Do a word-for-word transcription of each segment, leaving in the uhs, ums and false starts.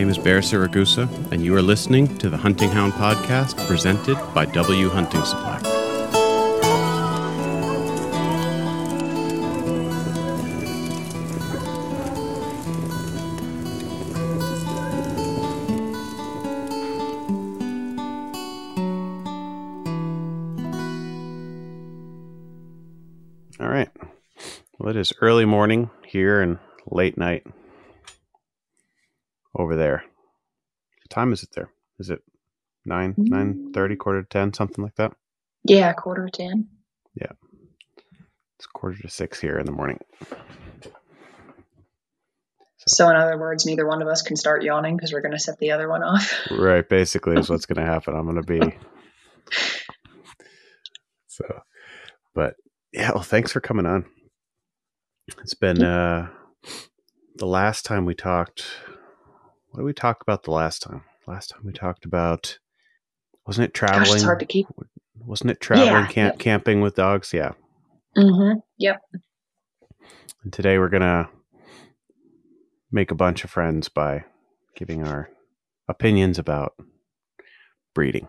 is Bear Saragusa, and you are listening to the Hunting Hound Podcast presented by W Hunting Supply. All right. Well, it is early morning here and late night over there. What time is it there? Is it nine, mm-hmm. nine thirty, quarter to ten, something like that? Yeah, quarter to ten. Yeah. It's quarter to six here in the morning. So, so in other words, neither one of us can start yawning because we're going to set the other one off. Right, basically is what's going to happen. I'm going to be... So, but yeah, well, thanks for coming on. It's been uh, the last time we talked. What did we talk about the last time? Last time we talked about, wasn't it traveling? Gosh, it's hard to keep. Wasn't it traveling, yeah, camp, yep. camping with dogs? Yeah. Mm-hmm. Yep. And today we're going to make a bunch of friends by giving our opinions about breeding.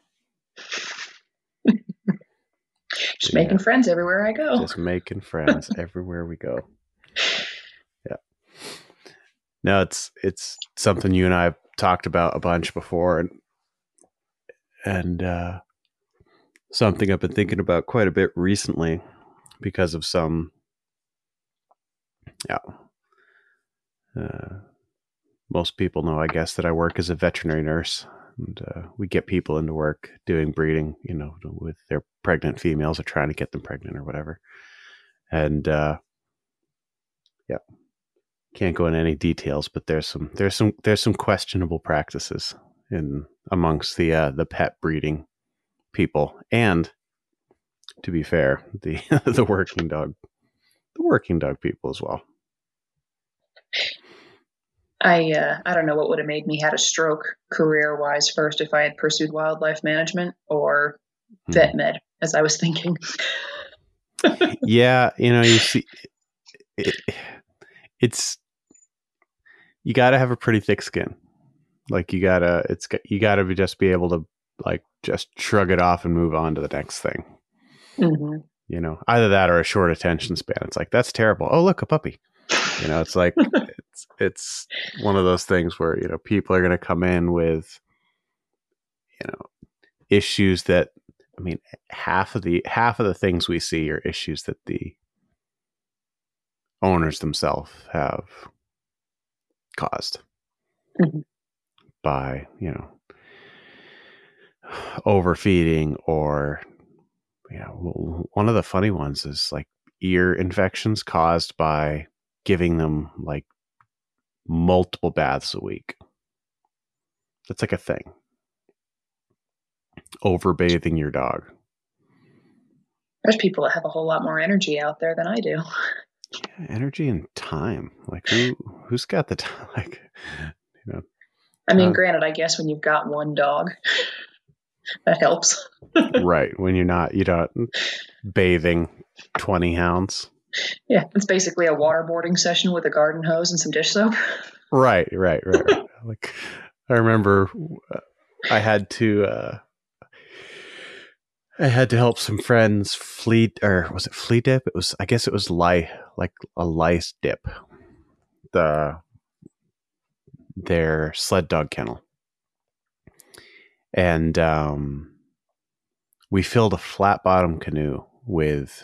Just yeah. making friends everywhere I go. Just making friends everywhere we go. Yeah. No, it's it's something you and I have talked about a bunch before, and and uh, something I've been thinking about quite a bit recently because of some, yeah. Uh, most people know, I guess, that I work as a veterinary nurse. And uh, we get people into work doing breeding, you know, with their pregnant females or trying to get them pregnant or whatever. And uh, yeah, can't go into any details, but there's some there's some there's some questionable practices in amongst the uh, the pet breeding people, and to be fair, the the working dog the working dog people as well. I uh, I don't know what would have made me had a stroke career-wise first if I had pursued wildlife management or hmm. vet med, as I was thinking. Yeah, you know, you see, it, it's you got to have a pretty thick skin. Like you gotta, it's you gotta be just be able to like just shrug it off and move on to the next thing. Mm-hmm. You know, either that or a short attention span. It's like that's terrible. Oh, look, a puppy. You know, it's like it's it's one of those things where, you know, people are going to come in with, you know, issues that, I mean, half of the half of the things we see are issues that the owners themselves have caused mm-hmm. by, you know, overfeeding or, you know, one of the funny ones is like ear infections caused by giving them like multiple baths a week. That's like a thing. Overbathing your dog. There's people that have a whole lot more energy out there than I do. Yeah, energy and time. Like who who's got the time? Like, you know. I mean, uh, granted, I guess when you've got one dog, that helps. Right. When you're not you're not bathing twenty hounds. Yeah, it's basically a waterboarding session with a garden hose and some dish soap. Right, right, right. right. Like I remember, uh, I had to, uh, I had to help some friends flea, or was it flea dip? It was, I guess it was lice, like a lice dip. The their sled dog kennel, and um, we filled a flat bottom canoe with.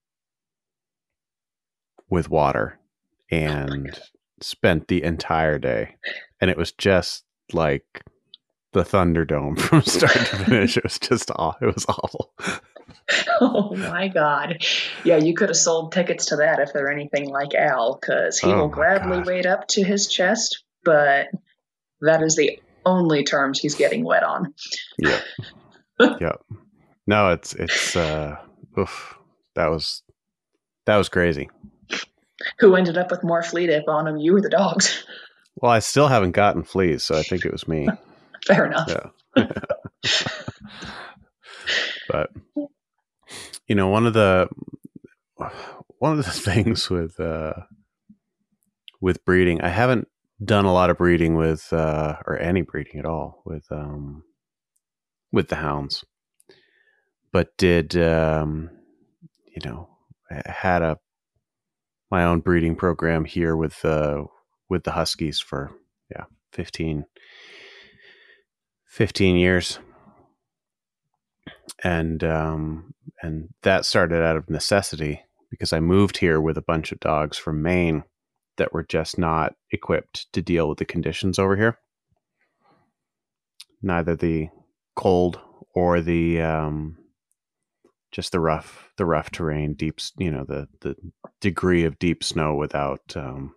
with water and oh spent the entire day. And it was just like the Thunderdome from start to finish. It was just awful. It was awful. Oh my God. Yeah, you could have sold tickets to that if they're anything like Al, because he oh will gladly God. wade up to his chest, but that is the only terms he's getting wet on. Yeah. Yeah. No, it's, it's, uh, oof, that was, that was crazy. Who ended up with more flea dip on him, you or the dogs? Well, I still haven't gotten fleas, so I think it was me. Fair enough. Yeah. But, you know, one of the, one of the things with, uh, with breeding, I haven't done a lot of breeding with, uh, or any breeding at all with, um, with the hounds, but did, um, you know, had a, my own breeding program here with, uh, with the Huskies for, yeah, fifteen, fifteen years. And, um, and that started out of necessity because I moved here with a bunch of dogs from Maine that were just not equipped to deal with the conditions over here. Neither the cold or the, um, just the rough, the rough terrain, deep, you know, the, the degree of deep snow without, um,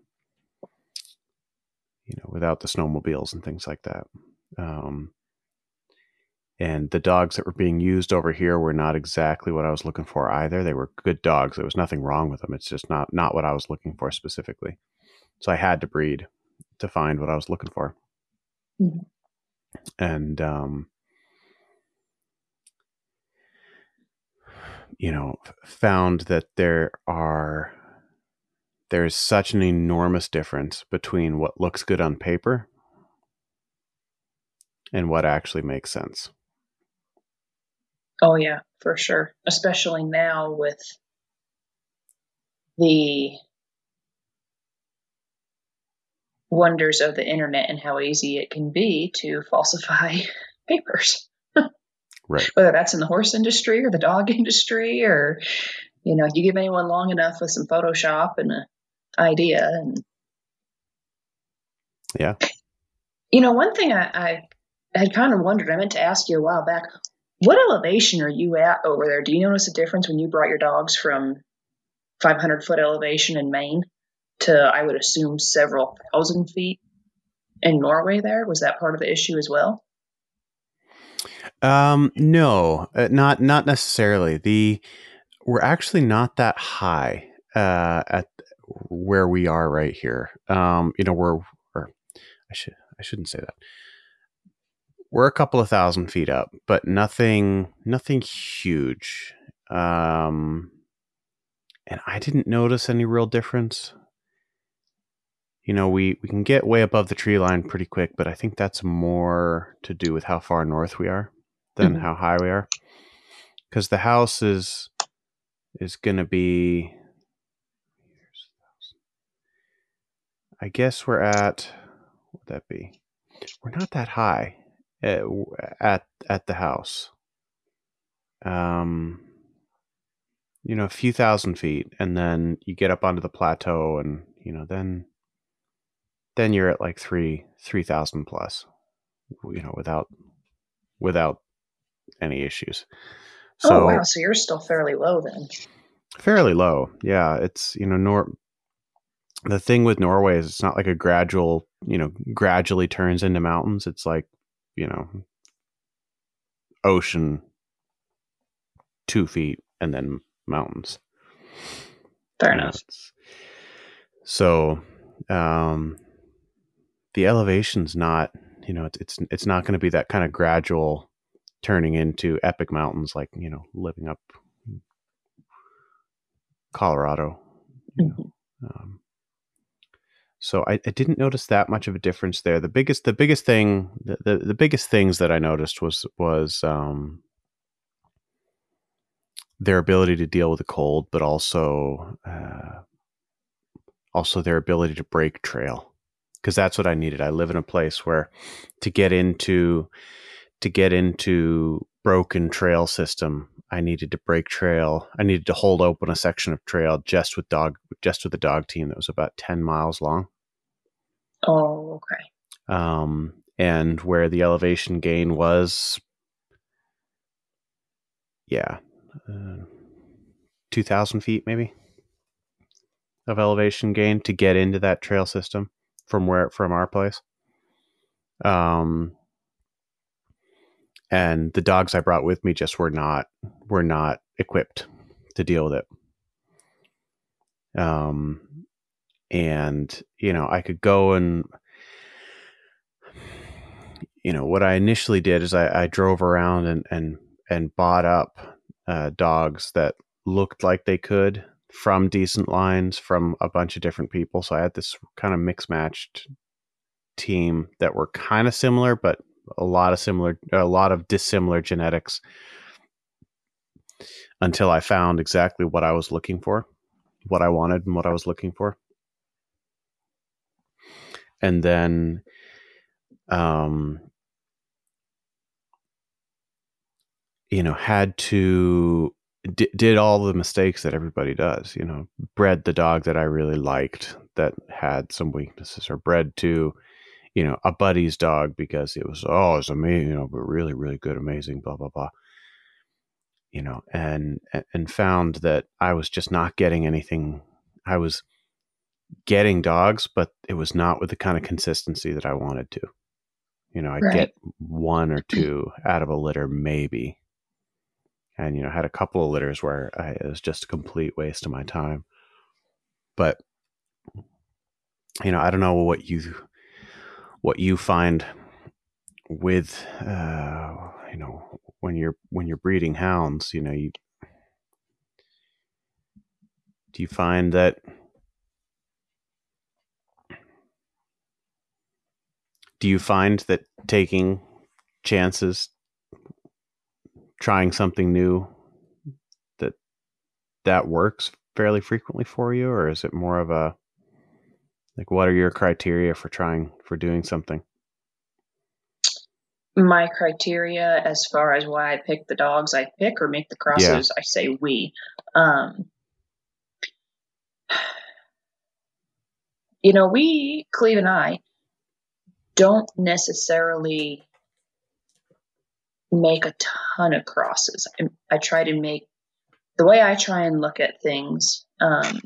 you know, without the snowmobiles and things like that. Um, and the dogs that were being used over here were not exactly what I was looking for either. They were good dogs. There was nothing wrong with them. It's just not, not what I was looking for specifically. So I had to breed to find what I was looking for. Mm-hmm. And, um, you know, found that there are, there's such an enormous difference between what looks good on paper and what actually makes sense. Oh yeah, for sure. Especially now with the wonders of the internet and how easy it can be to falsify papers. Right. Whether that's in the horse industry or the dog industry, or, you know, you give anyone long enough with some Photoshop and an idea. And yeah. You know, one thing I, I had kind of wondered, I meant to ask you a while back, what elevation are you at over there? Do you notice a difference when you brought your dogs from five hundred foot elevation in Maine to, I would assume, several thousand feet in Norway there? Was that part of the issue as well? Um, no, uh, not, not necessarily. The, we're actually not that high, uh, at where we are right here. Um, you know, we're, or I should, I shouldn't say that. We're a couple of thousand feet up, but nothing, nothing huge. Um, and I didn't notice any real difference. You know, we, we can get way above the tree line pretty quick, but I think that's more to do with how far north we are than mm-hmm. how high we are. Because the house is, is going to be, I guess we're at, what would that be? We're not that high at, at, at the house. Um, you know, a few thousand feet, and then you get up onto the plateau, and, you know, then, then you're at like three, three thousand plus, you know, without, without any issues. So, oh, wow. So you're still fairly low then. Fairly low. Yeah. It's, you know, nor the thing with Norway is it's not like a gradual, you know, gradually turns into mountains. It's like, you know, ocean two feet and then mountains. Fair you enough. Know, so, um, the elevation's not, you know, it's, it's, it's not going to be that kind of gradual turning into epic mountains, like, you know, living up Colorado. You know. um, so I, I didn't notice that much of a difference there. The biggest, the biggest thing, the, the, the biggest things that I noticed was, was, um, their ability to deal with the cold, but also, uh, also their ability to break trail. Cause that's what I needed. I live in a place where to get into, to get into broken trail system, I needed to break trail. I needed to hold open a section of trail just with dog, just with the dog team that was about ten miles long. Oh, okay. Um, and where the elevation gain was, yeah, uh, two thousand feet maybe of elevation gain to get into that trail system from where, from our place. Um, and the dogs I brought with me just were not, were not equipped to deal with it. Um, and, you know, I could go and, you know, what I initially did is I, I drove around and, and, and bought up, uh, dogs that looked like they could from decent lines from a bunch of different people. So I had this kind of mixed matched team that were kind of similar, but a lot of similar, a lot of dissimilar genetics until I found exactly what I was looking for, what I wanted and what I was looking for. And then, um, you know, had to, d- did all the mistakes that everybody does, you know, bred the dog that I really liked that had some weaknesses, or bred to, you know, a buddy's dog because it was, oh, it's amazing, you know, but really, really good, amazing, blah, blah, blah, you know, and, and found that I was just not getting anything. I was getting dogs, but it was not with the kind of consistency that I wanted to. You know, I'd Right. get one or two out of a litter, maybe. And, you know, had a couple of litters where I, it was just a complete waste of my time. But, you know, I don't know what you, what you find with, uh, you know, when you're, when you're breeding hounds, you know, you, do you find that, do you find that taking chances, trying something new, that that works fairly frequently for you? Or is it more of a, like, what are your criteria for trying, for doing something? My criteria as far as why I pick the dogs I pick or make the crosses, yeah. I say we. Um, you know, we, Cleve and I, don't necessarily make a ton of crosses. I, I try to make, the way I try and look at things um,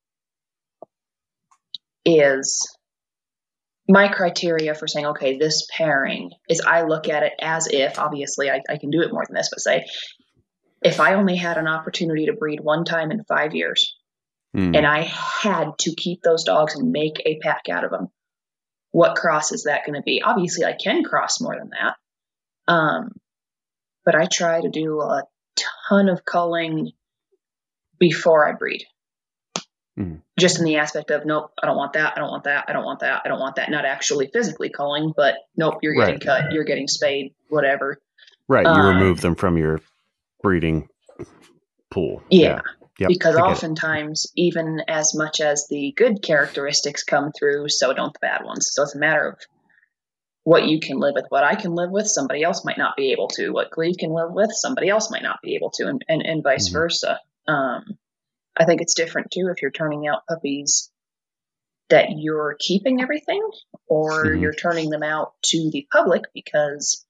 is my criteria for saying, okay, this pairing is, I look at it as if, obviously I, I can do it more than this, but say, if I only had an opportunity to breed one time in five years mm. and I had to keep those dogs and make a pack out of them, what cross is that going to be? Obviously I can cross more than that. Um, but I try to do a ton of culling before I breed. Mm. Just in the aspect of, nope, I don't want that. I don't want that. I don't want that. I don't want that. Not actually physically culling, but nope, you're getting right. cut. You're getting spayed, whatever. Right. You um, remove them from your breeding pool. Yeah. yeah. Yep. Because oftentimes, even as much as the good characteristics come through, so don't the bad ones. So it's a matter of what you can live with. What I can live with, somebody else might not be able to. What Cleve can live with, somebody else might not be able to, and, and, and vice mm-hmm. versa. Um, I think it's different, too, if you're turning out puppies that you're keeping everything, or mm-hmm. you're turning them out to the public, because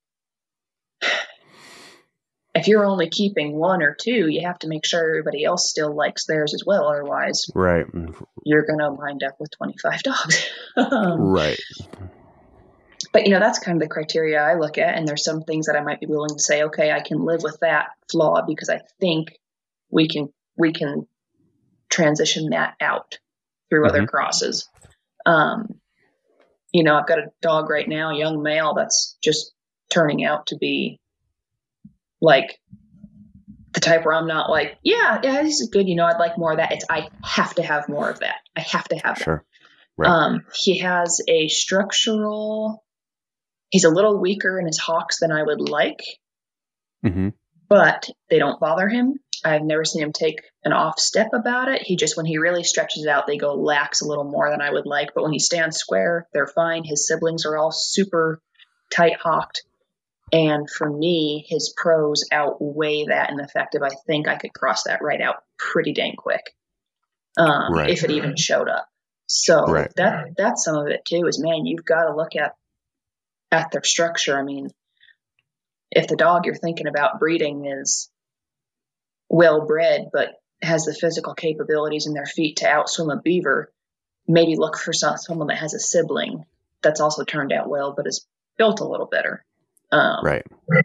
if you're only keeping one or two, you have to make sure everybody else still likes theirs as well. Otherwise, right, you're going to wind up with twenty-five dogs. um, right. But, you know, that's kind of the criteria I look at. And there's some things that I might be willing to say, okay, I can live with that flaw because I think we can we can transition that out through mm-hmm. other crosses. Um, you know, I've got a dog right now, a young male, that's just turning out to be like the type where I'm not like, yeah, yeah, this is good. You know, I'd like more of that. It's, I have to have more of that. I have to have sure. that. Right. Um, he has a structural, he's a little weaker in his hocks than I would like, mm-hmm. but they don't bother him. I've never seen him take an off step about it. He just, when he really stretches out, they go lax a little more than I would like. But when he stands square, they're fine. His siblings are all super tight hocked. And for me, his pros outweigh that in the fact of, I think I could cross that right out pretty dang quick. Um, right. If it even showed up. So right. that, that's some of it too, is, man, you've got to look at, at their structure. I mean, if the dog you're thinking about breeding is well bred, but has the physical capabilities in their feet to outswim a beaver, maybe look for some, someone that has a sibling that's also turned out well, but is built a little better. Um, right.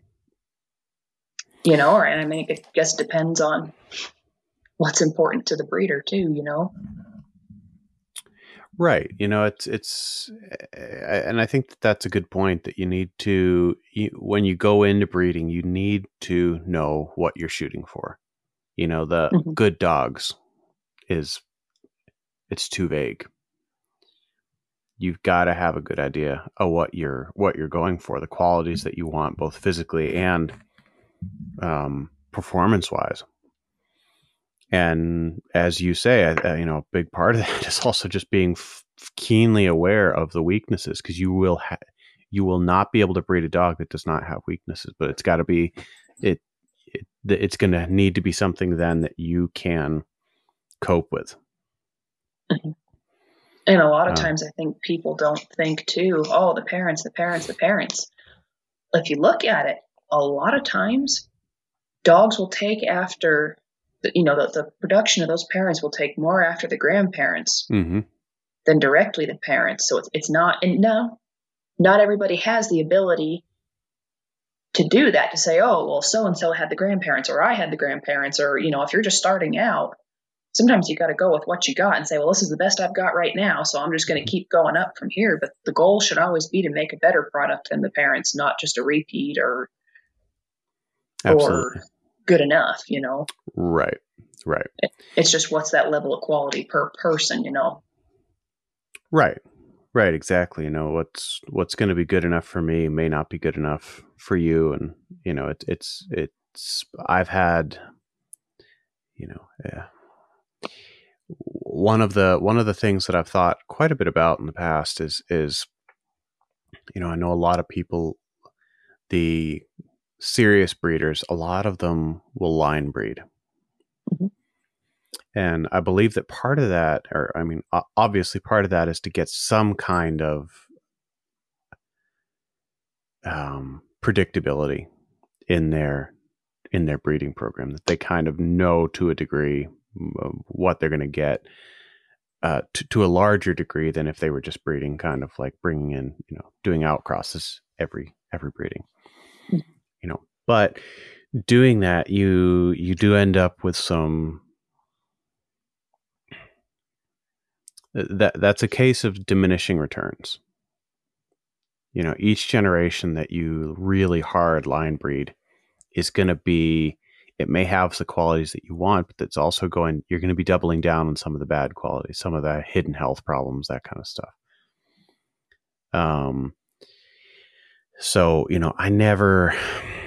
You know, or, and I mean, it just depends on what's important to the breeder too, you know? Right. You know, it's, it's, and I think that that's a good point, that you need to, you, when you go into breeding, you need to know what you're shooting for. You know, the mm-hmm. good dogs is, it's too vague. you've got to have a good idea of what you're what you're going for, the qualities that you want, both physically and um, performance wise. And as you say, uh, you know, a big part of that is also just being f- keenly aware of the weaknesses, because you will ha- you will not be able to breed a dog that does not have weaknesses. But it's got to be it, it it's going to need to be something then that you can cope with. Mm-hmm. And a lot of Uh, times, I think people don't think too. Oh, the parents, the parents, the parents. If you look at it, a lot of times, dogs will take after. You know, the, the production of those parents will take more after the grandparents mm-hmm. than directly the parents. So it's it's not, and no, not everybody has the ability to do that, to say, oh, well, so-and-so had the grandparents, or I had the grandparents, or, you know, if you're just starting out, sometimes you got to go with what you got and say, well, this is the best I've got right now, so I'm just going to keep going up from here. But the goal should always be to make a better product than the parents, not just a repeat or, Absolutely. or good enough, you know? Right. Right. It's just what's that level of quality per person, you know? Right. Right. Exactly. You know, what's, what's going to be good enough for me may not be good enough for you. And, you know, it, it's, it's, I've had, you know, yeah. One of the, one of the things that I've thought quite a bit about in the past is, is, you know, I know a lot of people, the serious breeders, a lot of them will line breed. Mm-hmm. And I believe that part of that, or I mean, obviously part of that is to get some kind of um, predictability in their in their breeding program, that they kind of know to a degree what they're going to get, uh, to, to a larger degree than if they were just breeding, kind of like bringing in, you know, doing outcrosses every every breeding, mm-hmm. you know. But doing that, you you do end up with some. That that's a case of diminishing returns. You know, each generation that you really hard line breed is going to be, it may have the qualities that you want, but that's also going, you're going to be doubling down on some of the bad qualities, some of the hidden health problems, that kind of stuff. Um, so, you know, I never,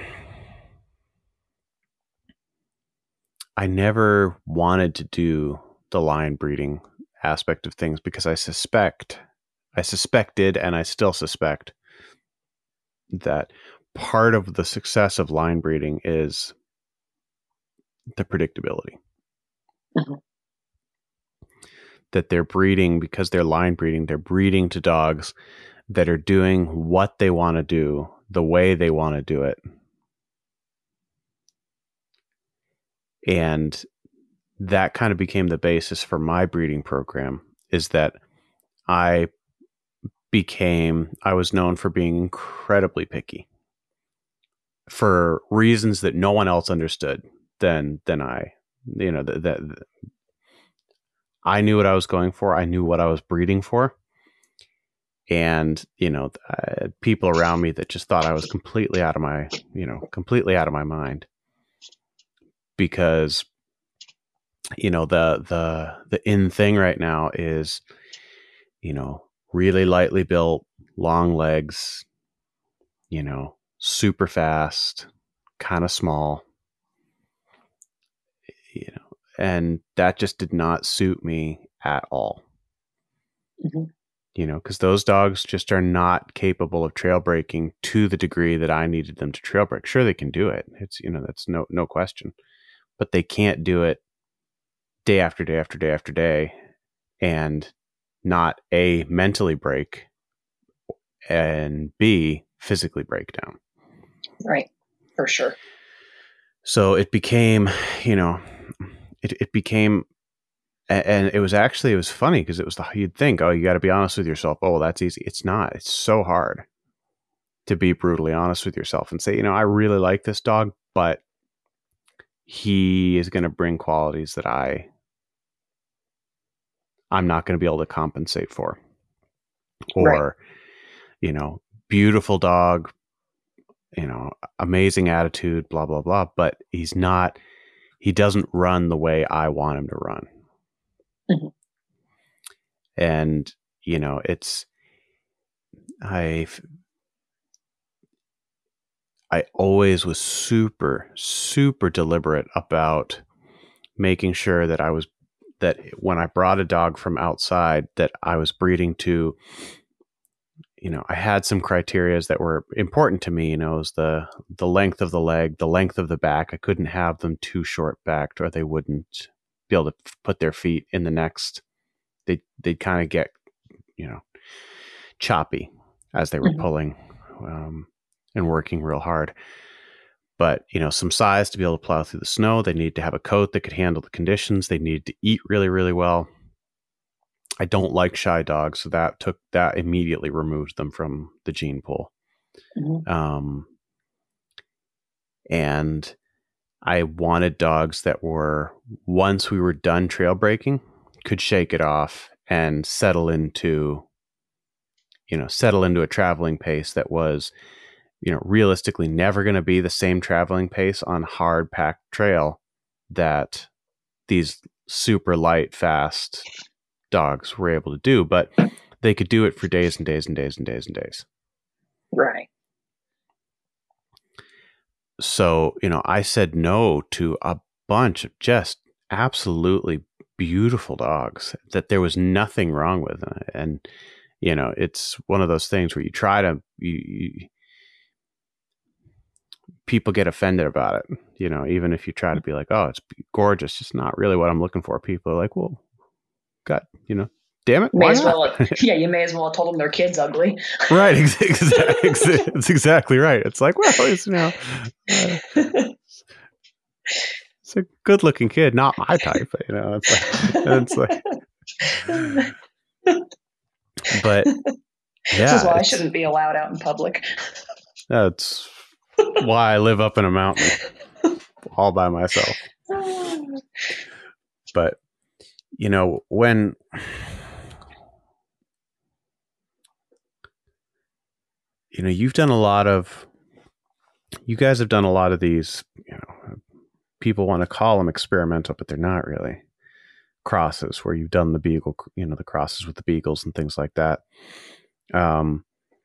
I never wanted to do the line breeding aspect of things, because I suspect, I suspected, and I still suspect that part of the success of line breeding is the predictability. Mm-hmm. That they're breeding, because they're line breeding, they're breeding to dogs that are doing what they want to do, the way they want to do it. And that kind of became the basis for my breeding program, is that I became, I was known for being incredibly picky for reasons that no one else understood than, than I, you know, that, that I knew what I was going for. I knew what I was breeding for. And, you know, uh, people around me that just thought I was completely out of my, you know, completely out of my mind, because, you know, the, the, the in thing right now is, you know, really lightly built, long legs, you know, super fast, kind of small, you know, and that just did not suit me at all. Mm-hmm. You know, because those dogs just are not capable of trail breaking to the degree that I needed them to trail break. Sure, they can do it. It's, you know, that's no, no question, but they can't do it day after day after day after day, and not A, mentally break, and B, physically break down. Right. For sure. So it became, you know, it, it became, and it was actually, it was funny, because it was the, you'd think, oh, you got to be honest with yourself. Oh, well, that's easy. It's not. It's so hard to be brutally honest with yourself and say, you know, I really like this dog, but he is going to bring qualities that I, I'm not going to be able to compensate for. Or, right. you know, beautiful dog, you know, amazing attitude, blah, blah, blah. But he's not, he doesn't run the way I want him to run. Mm-hmm. And, you know, it's, I I always was super, super deliberate about making sure that I was, that when I brought a dog from outside, that I was breeding to, you know, I had some criterias that were important to me. You know, it was the, the length of the leg, the length of the back. I couldn't have them too short backed or they wouldn't be able to put their feet in the next. They, they'd kind of get, you know, choppy as they were Mm-hmm. pulling um, and working real hard. But, you know, some size to be able to plow through the snow. They need to have a coat that could handle the conditions. They need to eat really, really well. I don't like shy dogs, so that took that immediately removed them from the gene pool. Mm-hmm. Um, and I wanted dogs that were, once we were done trail breaking, could shake it off and settle into, you know, settle into a traveling pace that was, you know, realistically never going to be the same traveling pace on hard packed trail that these super light, fast dogs were able to do, but they could do it for days and days and days and days and days. Right. So, you know, I said no to a bunch of just absolutely beautiful dogs that there was nothing wrong with. And, you know, it's one of those things where you try to, you, you people get offended about it, you know, even if you try to be like, oh, it's gorgeous, just not really what I'm looking for. People are like, well, God, you know, damn it, May why as not? well, yeah, you may as well have told them their kid's ugly. Right, exactly. It's exactly right. It's like, well, it's, you know, uh, it's a good-looking kid, not my type. You know, it's like, it's like, but This is yeah, why I it's shouldn't be allowed out in public. that's why I live up in a mountain all by myself. But you know, when you know, you've done a lot of, you guys have done a lot of these, you know, people want to call them experimental, but they're not really crosses where you've done the beagle, you know, the crosses with the beagles and things like that. Um,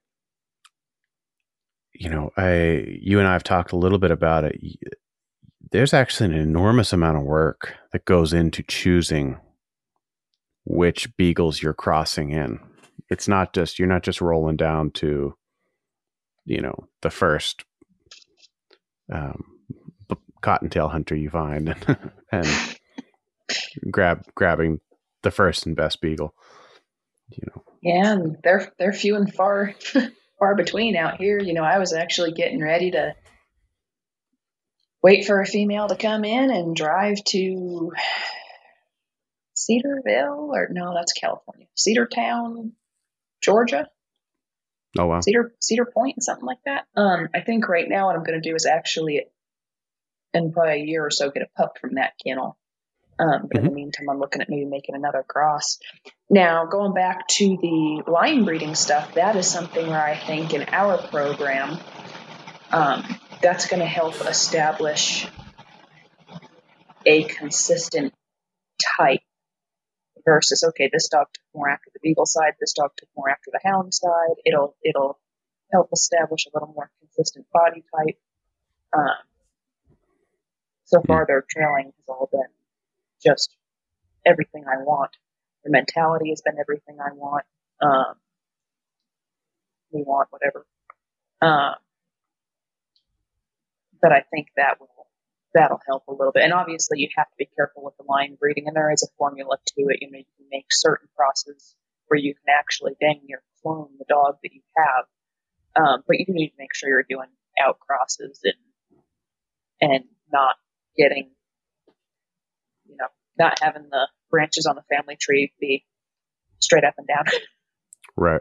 you know, I, you and I have talked a little bit about it. There's actually an enormous amount of work that goes into choosing which beagles you're crossing in. It's not just, you're not just rolling down to, you know, the first um, cottontail hunter you find and grab grabbing the first and best beagle. You know. Yeah, and they're they're few and far far between out here. You know, I was actually getting ready to wait for a female to come in and drive to Cedarville, or no, that's California. Cedartown, Georgia. Oh wow. Cedar Cedar Point, something like that. Um, I think right now what I'm going to do is actually, in probably a year or so, get a pup from that kennel. Um, but mm-hmm. in the meantime, I'm looking at maybe making another cross. Now, going back to the line breeding stuff, that is something where I think in our program, um, that's going to help establish a consistent type versus, okay, this dog took more after the beagle side, this dog took more after the hound side. It'll it'll help establish a little more consistent body type. Um, so mm-hmm. far, their trailing has all been just everything I want. Their mentality has been everything I want. Um, we want whatever. Um, but I think that will that'll help a little bit. And obviously, you have to be careful with the line breeding, and there is a formula to it. You know, you can make certain crosses where you can actually dang near clone the dog that you have. Um, but you need to make sure you're doing out crosses and and not getting, you know, not having the branches on the family tree be straight up and down. Right.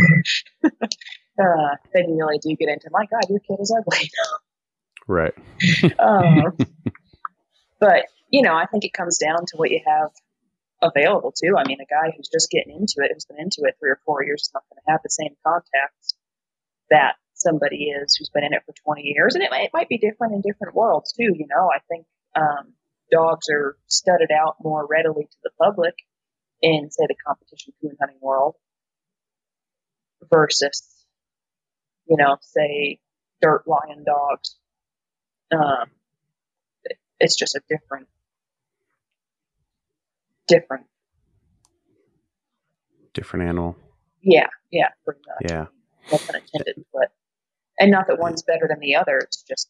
uh, then you really do get into, my God, your kid is ugly. Right. um, but, you know, I think it comes down to what you have available too. I mean, a guy who's just getting into it, who's been into it three or four years, is not going to have the same contacts that somebody is who's been in it for twenty years. And it might, it might be different in different worlds too. You know, I think um, dogs are studded out more readily to the public in, say, the competition coon hunting world versus you know, say dirt lion dogs. Um, it's just a different, different, different animal. Yeah, yeah, pretty much. Yeah. No pun intended, but and not that one's better than the other. It's just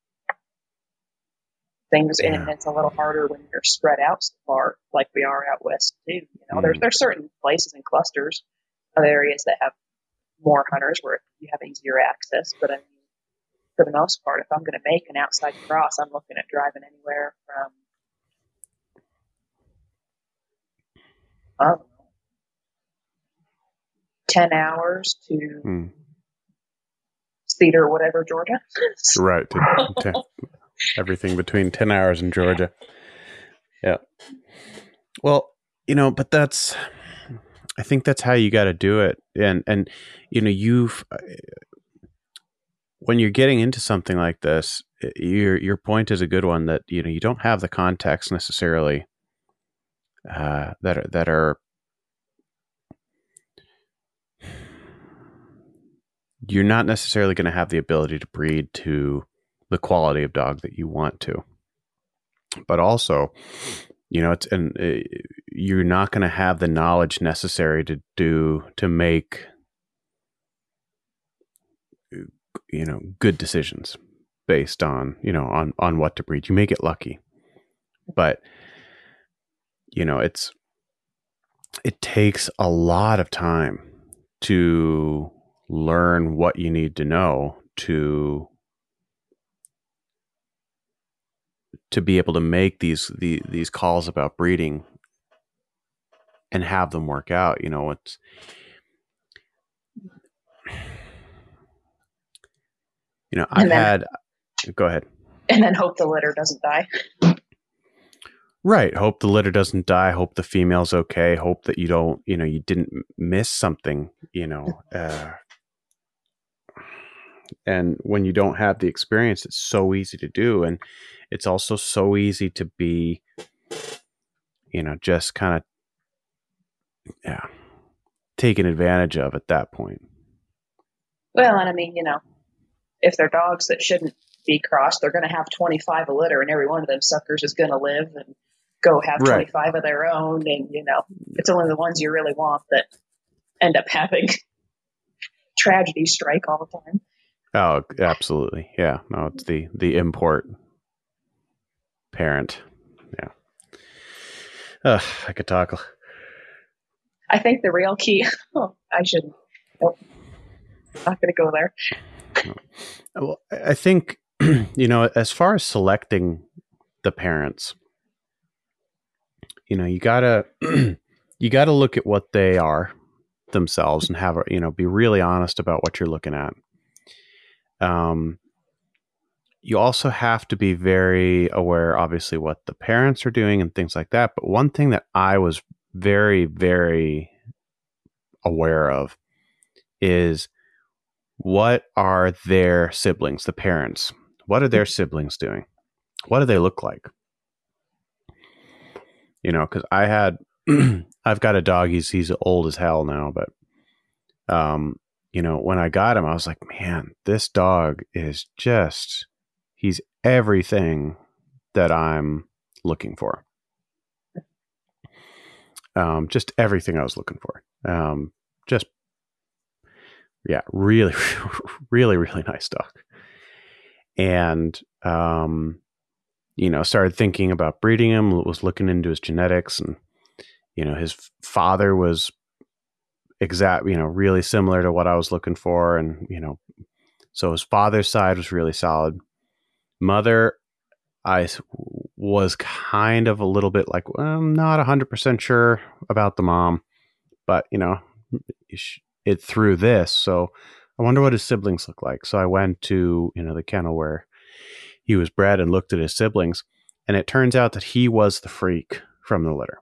things, Yeah. and it's a little harder when you're spread out so far, like we are out west too. You know, Mm. there's there's certain places and clusters of areas that have more hunters where you have easier access, but I mean, for the most part, if I'm going to make an outside cross, I'm looking at driving anywhere from, I don't know, ten hours to Mm. Cedar, whatever, Georgia. Right. To, to everything between ten hours in Georgia. Yeah. Well, you know, but that's, I think that's how you got to do it. And, and, you know, you've, when you're getting into something like this, your, your point is a good one that, you know, you don't have the context necessarily, uh, that are, that are, you're not necessarily going to have the ability to breed to the quality of dog that you want to, but also, you know, it's, and uh, you're not going to have the knowledge necessary to do, to make, you know, good decisions based on, you know, on, on what to breed. You may get lucky, but you know, it's, it takes a lot of time to learn what you need to know to, to be able to make these, the, these calls about breeding and have them work out. You know, it's, you know, I've And then- had, go ahead. And then hope the litter doesn't die. Right. Hope the litter doesn't die. Hope the female's okay. Hope that you don't, you know, you didn't miss something, you know. Uh, and when you don't have the experience, it's so easy to do. And it's also so easy to be, you know, just kind of, yeah, taken advantage of at that point. Well, and I mean, you know, if they're dogs that shouldn't be crossed, they're going to have twenty-five a litter, and every one of them suckers is going to live and go have Right. twenty-five of their own. And, you know, it's only the ones you really want that end up having tragedy strike all the time. Oh, absolutely. Yeah. No, it's the, the import parent. Yeah. Uh, I could talk. I think the real key, oh, I shouldn't, nope, not going to go there. Well, I think, you know, as far as selecting the parents, you know, you gotta, you gotta look at what they are themselves and have, you know, be really honest about what you're looking at. Um, you also have to be very aware, obviously, what the parents are doing and things like that. But one thing that I was very, very aware of is what are their siblings, the parents? What are their siblings doing? What do they look like? You know, because I had, I've got a dog. He's he's old as hell now, but, um, you know, when I got him, I was like, man, this dog is just, he's everything that I'm looking for. Um, just everything I was looking for. Um, just, yeah, really, really, really nice dog. And, um, you know, started thinking about breeding him, was looking into his genetics, and, you know, his father was exact, you know, really similar to what I was looking for. And, you know, so his father's side was really solid. Mother, I was kind of a little bit like, well, I'm not one hundred percent sure about the mom, but, you know, it through this. So I wonder what his siblings look like. So I went to, you know, the kennel where he was bred and looked at his siblings. And it turns out that he was the freak from the litter.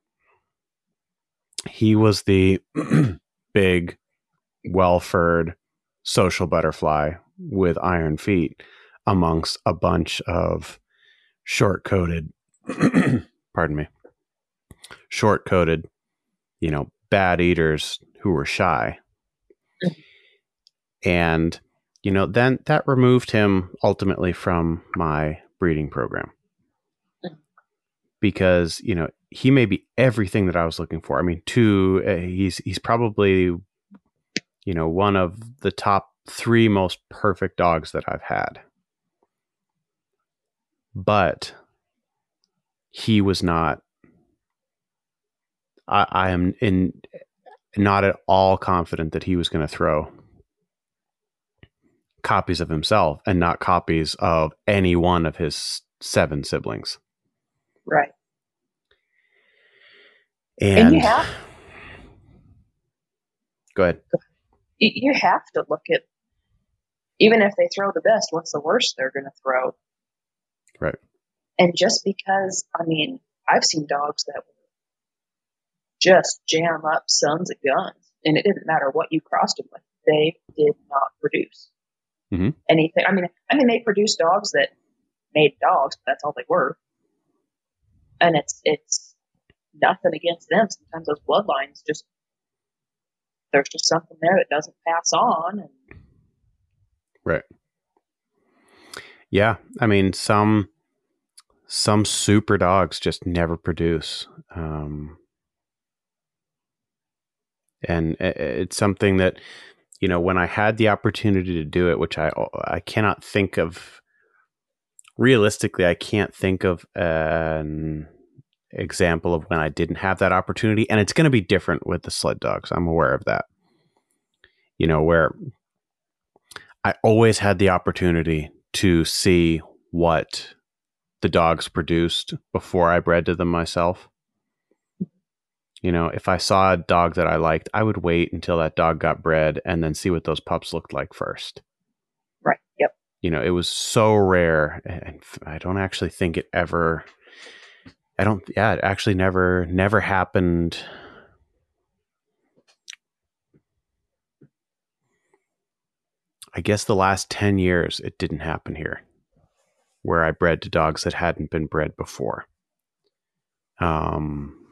He was the big, well-furred social butterfly with iron feet amongst a bunch of short-coated, pardon me, short-coated, you know, bad eaters who were shy. And, you know, then that removed him ultimately from my breeding program. Because, you know, he may be everything that I was looking for. I mean, two, uh, he's he's probably, you know, one of the top three most perfect dogs that I've had. But he was not, I, I am in not at all confident that he was going to throw copies of himself and not copies of any one of his seven siblings. Right. And, and you have go ahead. You have to look at, even if they throw the best, what's the worst they're going to throw? Right. And just because, I mean, I've seen dogs that just jam up sons of guns, and it didn't matter what you crossed them with. They did not produce mm-hmm. anything. I mean, I mean, they produced dogs that made dogs, but that's all they were. And it's it's nothing against them. Sometimes those bloodlines just, there's just something there that doesn't pass on. And... Right. Yeah. I mean, some, some super dogs just never produce. Um, and it's something that, you know, when I had the opportunity to do it, which I, I cannot think of realistically, I can't think of an example of when I didn't have that opportunity. And it's going to be different with the sled dogs. I'm aware of that. You know, where I always had the opportunity to see what the dogs produced before I bred to them myself. You know, if I saw a dog that I liked, I would wait until that dog got bred and then see what those pups looked like first. Right. Yep. You know, it was so rare. And I don't actually think it ever, I don't, yeah, it actually never, never happened. I guess the last ten years, it didn't happen here where I bred to dogs that hadn't been bred before. Um,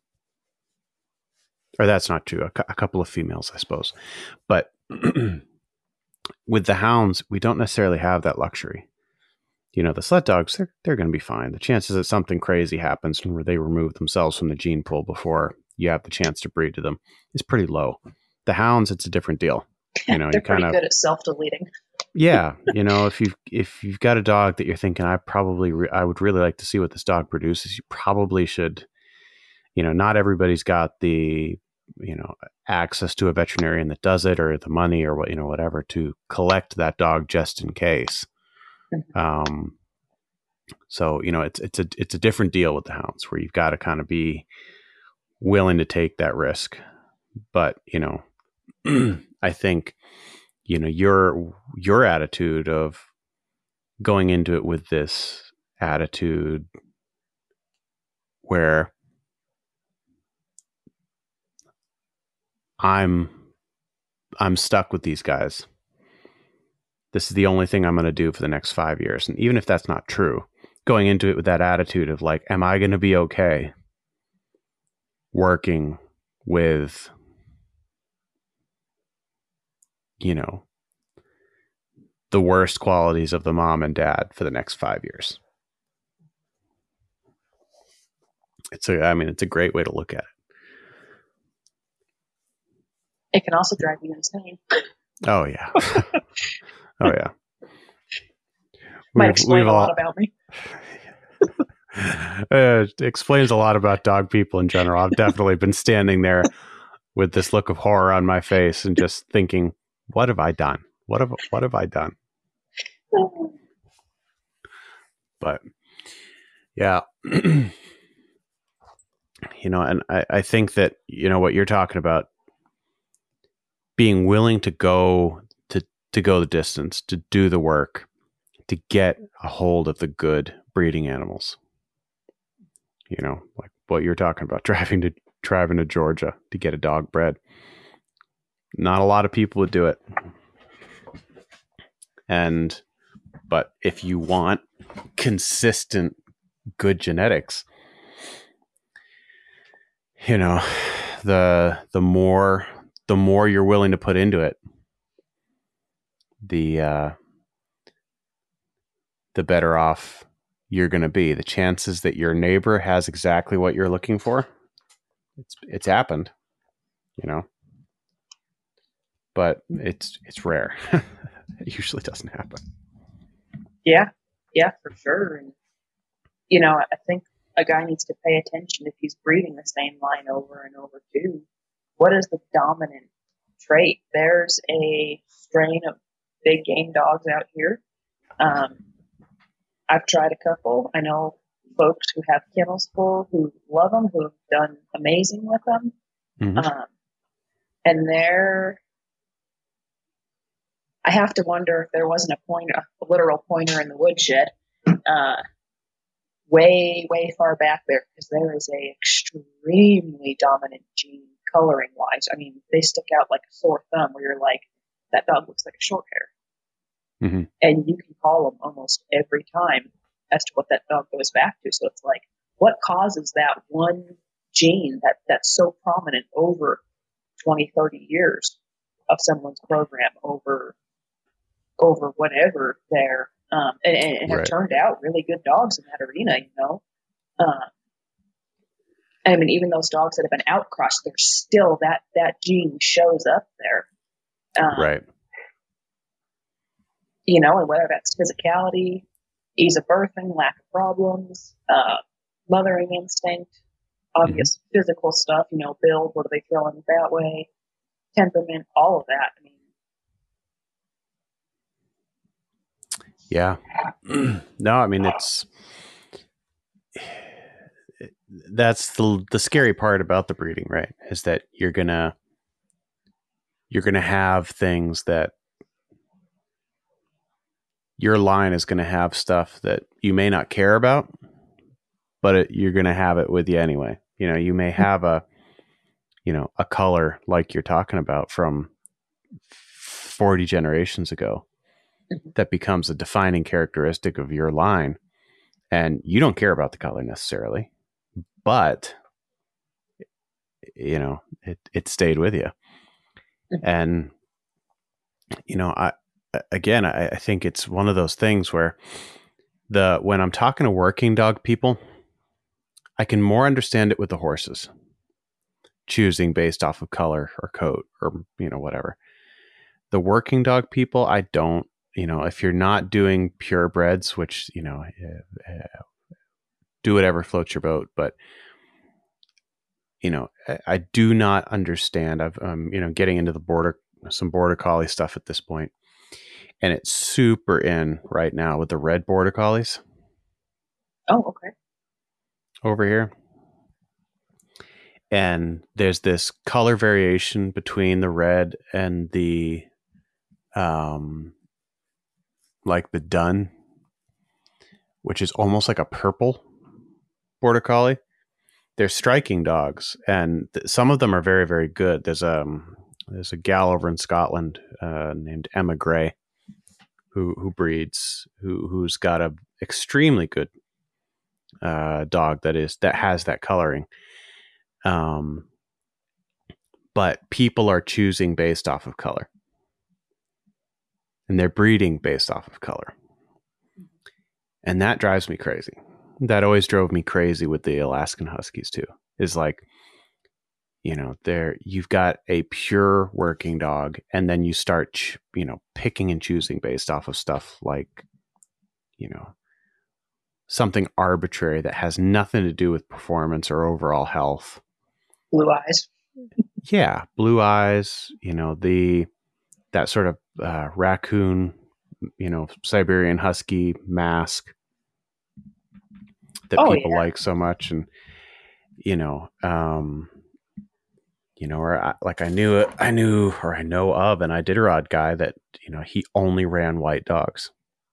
or that's not true. A, cu- a couple of females, I suppose. But with the hounds, we don't necessarily have that luxury. You know, the sled dogs, they're, they're going to be fine. The chances that something crazy happens where they remove themselves from the gene pool before you have the chance to breed to them is pretty low. The hounds, it's a different deal. You know, they're you kind pretty of good at self-deleting. Yeah, you know, if you've if you've got a dog that you're thinking, I probably re- I would really like to see what this dog produces, you probably should. You know, not everybody's got the you know access to a veterinarian that does it, or the money, or what you know whatever to collect that dog just in case. Um, so you know, it's it's a it's a different deal with the hounds where you've got to kind of be willing to take that risk. But you know, I think you know your your attitude of going into it with this attitude where I'm I'm stuck with these guys. This is the only thing I'm going to do for the next five years. And even if that's not true, going into it with that attitude of like, am I going to be okay working with, you know, the worst qualities of the mom and dad for the next five years? It's a, I mean, it's a great way to look at it. It can also drive you insane. Oh yeah. Oh yeah. Might We've, explain we've a all, lot about me. uh, it explains a lot about dog people in general. I've definitely been standing there with this look of horror on my face and just thinking, what have I done? What have what have I done? But yeah, you know, and I, I think that, you know, what you're talking about, being willing to go to to go the distance, to do the work, to get a hold of the good breeding animals. You know, like what you're talking about, driving to driving to Georgia to get a dog bred. Not a lot of people would do it. And but if you want consistent good genetics, you know, the the more the more you're willing to put into it, the uh, the better off you're going to be. The chances that your neighbor has exactly what you're looking for, it's it's happened, you know, but it's it's rare. It usually doesn't happen. Yeah, yeah, for sure. And you know, I think a guy needs to pay attention if he's breeding the same line over and over too. What is the dominant trait? There's a strain of big game dogs out here. Um, I've tried a couple. I know folks who have kennels full who love them, who have done amazing with them. Mm-hmm. Um, and they're, I have to wonder if there wasn't a pointer, a literal pointer in the woodshed, uh, way, way far back there, because there is a extremely dominant gene coloring wise. I mean, they stick out like a sore thumb where you're like, that dog looks like a short hair. Mm-hmm. And you can call them almost every time as to what that dog goes back to. So it's like, what causes that one gene that, that's so prominent over twenty, thirty years of someone's program over, over whatever there, um, and, and have Right. turned out really good dogs in that arena, you know? Um, I mean, even those dogs that have been outcrossed, there's still that, that gene shows up there. Um, Right. You know, and whether that's physicality, ease of birthing, lack of problems, uh, mothering instinct, obvious mm-hmm. physical stuff, you know, build, what are they throwing that way, temperament, all of that. I mean, yeah. No, I mean, it's, that's the the scary part about the breeding, right? Is that you're gonna, you're gonna have things that your line is gonna have stuff that you may not care about, but it, you're gonna have it with you anyway. You know, you may have a, you know, a color like you're talking about from forty generations ago that becomes a defining characteristic of your line, and you don't care about the color necessarily, but you know, it, it stayed with you. And, you know, I, again, I, I think it's one of those things where the, when I'm talking to working dog people, I can more understand it with the horses choosing based off of color or coat or, you know, whatever. The working dog people, I don't, you know, if you're not doing purebreds, which, you know, uh, uh, do whatever floats your boat, but you know, I, I do not understand. I've, um, you know, getting into the border, some border collie stuff at this point, and it's super in right now with the red border collies. Oh, okay. Over here. And there's this color variation between the red and the, um, like the dun, which is almost like a purple border collie. They're striking dogs, and th- some of them are very, very good. There's a um, there's a gal over in Scotland uh, named Emma Gray who who breeds who who's got a extremely good uh, dog that is that has that coloring. Um, but people are choosing based off of color, and they're breeding based off of color, and that drives me crazy. That always drove me crazy with the Alaskan Huskies too. Is like, you know, there you've got a pure working dog, and then you start, ch- you know, picking and choosing based off of stuff like, you know, something arbitrary that has nothing to do with performance or overall health. Blue eyes. Yeah, blue eyes. You know, the that sort of uh, raccoon, you know, Siberian Husky mask that oh, people yeah. like so much, and you know. Um, You know, or I, like I knew, I knew, or I know of an Iditarod guy that, you know, he only ran white dogs.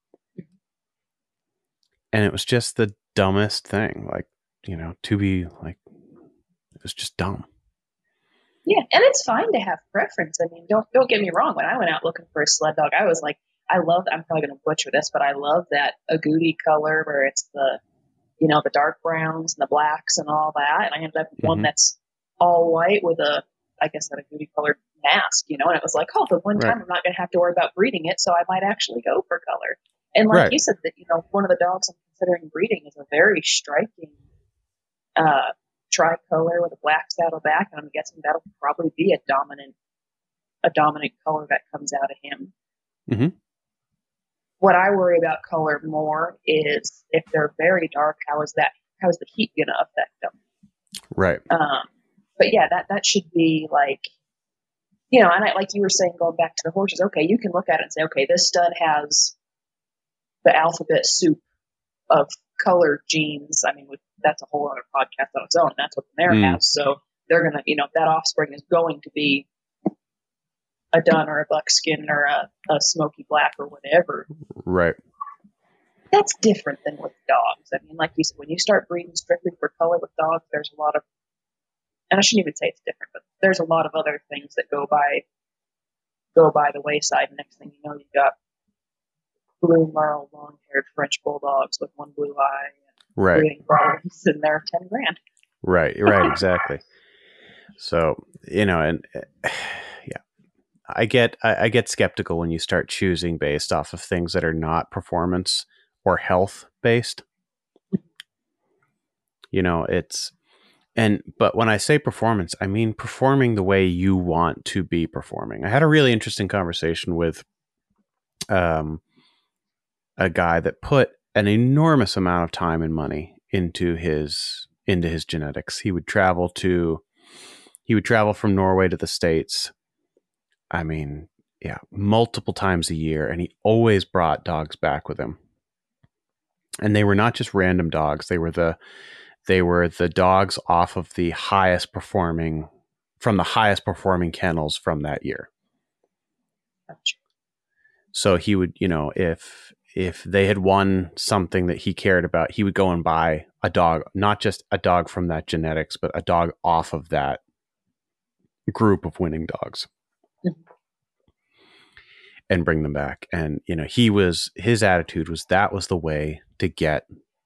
And it was just the dumbest thing. Like, you know, to be like, it was just dumb. Yeah. And it's fine to have preference. I mean, don't, don't get me wrong. When I went out looking for a sled dog, I was like, I love, I'm probably going to butcher this, but I love that agouti color where it's the, you know, the dark browns and the blacks and all that. And I ended up with mm-hmm. one that's all white with a, I guess that agouti colored ask, you know, and it was like, oh, the one Right. time I'm not going to have to worry about breeding it, so I might actually go for color. And like Right. you said, that, you know, one of the dogs I'm considering breeding is a very striking uh, tricolor with a black saddleback, and I'm guessing that'll probably be a dominant a dominant color that comes out of him. Mm-hmm. What I worry about color more is if they're very dark, how is that? How is the heat going to affect them? Right. Um, but yeah, that that should be like, you know, and I, like you were saying, going back to the horses. Okay, you can look at it and say, okay, this stud has the alphabet soup of color genes. I mean, with, that's a whole other podcast on its own. That's what the mare Mm. has. So they're gonna, you know, that offspring is going to be a dun or a buckskin or a, a smoky black or whatever. Right. That's different than with dogs. I mean, like you said, when you start breeding strictly for color with dogs, there's a lot of, and I shouldn't even say it's different, but there's a lot of other things that go by, go by the wayside. Next thing you know, you've got blue merle, long-haired French bulldogs with one blue eye, and Right. breeding problems, and they're ten grand. Right. Right. Exactly. So, you know, and uh, yeah, I get, I, I get skeptical when you start choosing based off of things that are not performance or health based. You know, it's, and, but when I say performance, I mean performing the way you want to be performing. I had a really interesting conversation with um, a guy that put an enormous amount of time and money into his, into his genetics. He would travel to, he would travel from Norway to the States. I mean, yeah, multiple times a year. And he always brought dogs back with him. And they were not just random dogs. They were the, they were the dogs off of the highest performing, from the highest performing kennels from that year. So he would, you know, if, if they had won something that he cared about, he would go and buy a dog, not just a dog from that genetics, but a dog off of that group of winning dogs. Mm-hmm. And bring them back. And, you know, he was, his attitude was that was the way to get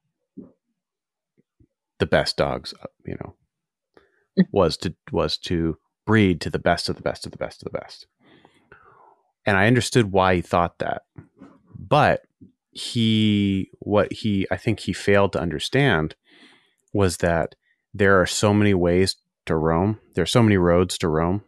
the best dogs, you know, was to, was to breed to the best of the best of the best of the best. And I understood why he thought that, but he, what he, I think he failed to understand was that there are so many ways to roam. There are so many roads to roam.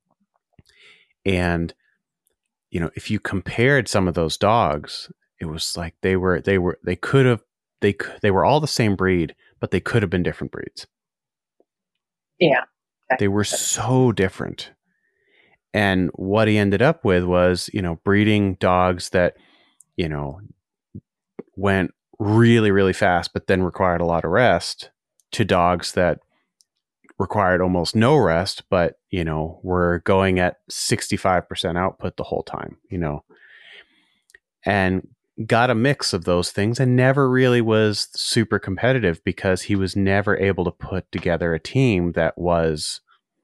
And, you know, if you compared some of those dogs, it was like they were, they were, they could have, they, they were all the same breed, but they could have been different breeds. Yeah. They were so different. And what he ended up with was, you know, breeding dogs that, you know, went really, really fast, but then required a lot of rest, to dogs that required almost no rest, but, you know, were going at sixty-five percent output the whole time, you know, and got a mix of those things, and never really was super competitive because he was never able to put together a team that was,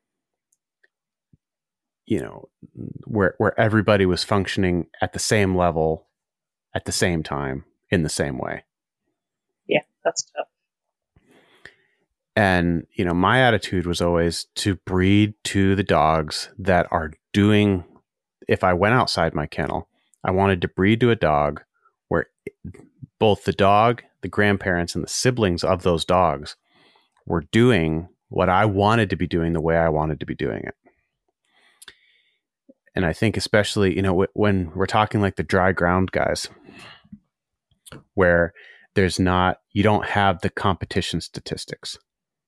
you know, where, where everybody was functioning at the same level at the same time in the same way. Yeah, that's tough. And, you know, my attitude was always to breed to the dogs that are doing, if I went outside my kennel, I wanted to breed to a dog where both the dog, the grandparents, and the siblings of those dogs were doing what I wanted to be doing the way I wanted to be doing it. And I think especially, you know, when we're talking like the dry ground guys, where there's not, you don't have the competition statistics.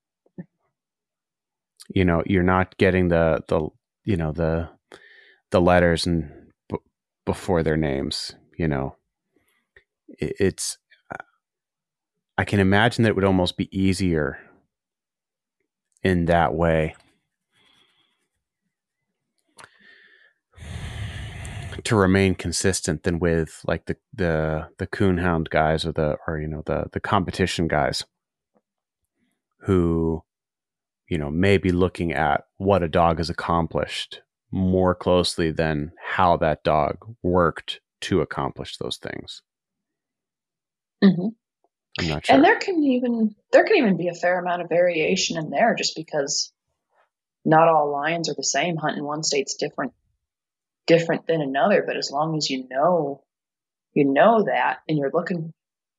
You know, you're not getting the, the, you know, the, the letters and b- before their names, you know, it, it's, I can imagine that it would almost be easier in that way to remain consistent than with like the, the, the coonhound guys or the, or, you know, the, the competition guys who, you know, may be looking at what a dog has accomplished more closely than how that dog worked to accomplish those things. Mm-hmm. I'm not sure. And there can even, there can even be a fair amount of variation in there, just because not all lions are the same. Hunting one state's different, different than another. But as long as you know, you know that, and you're looking,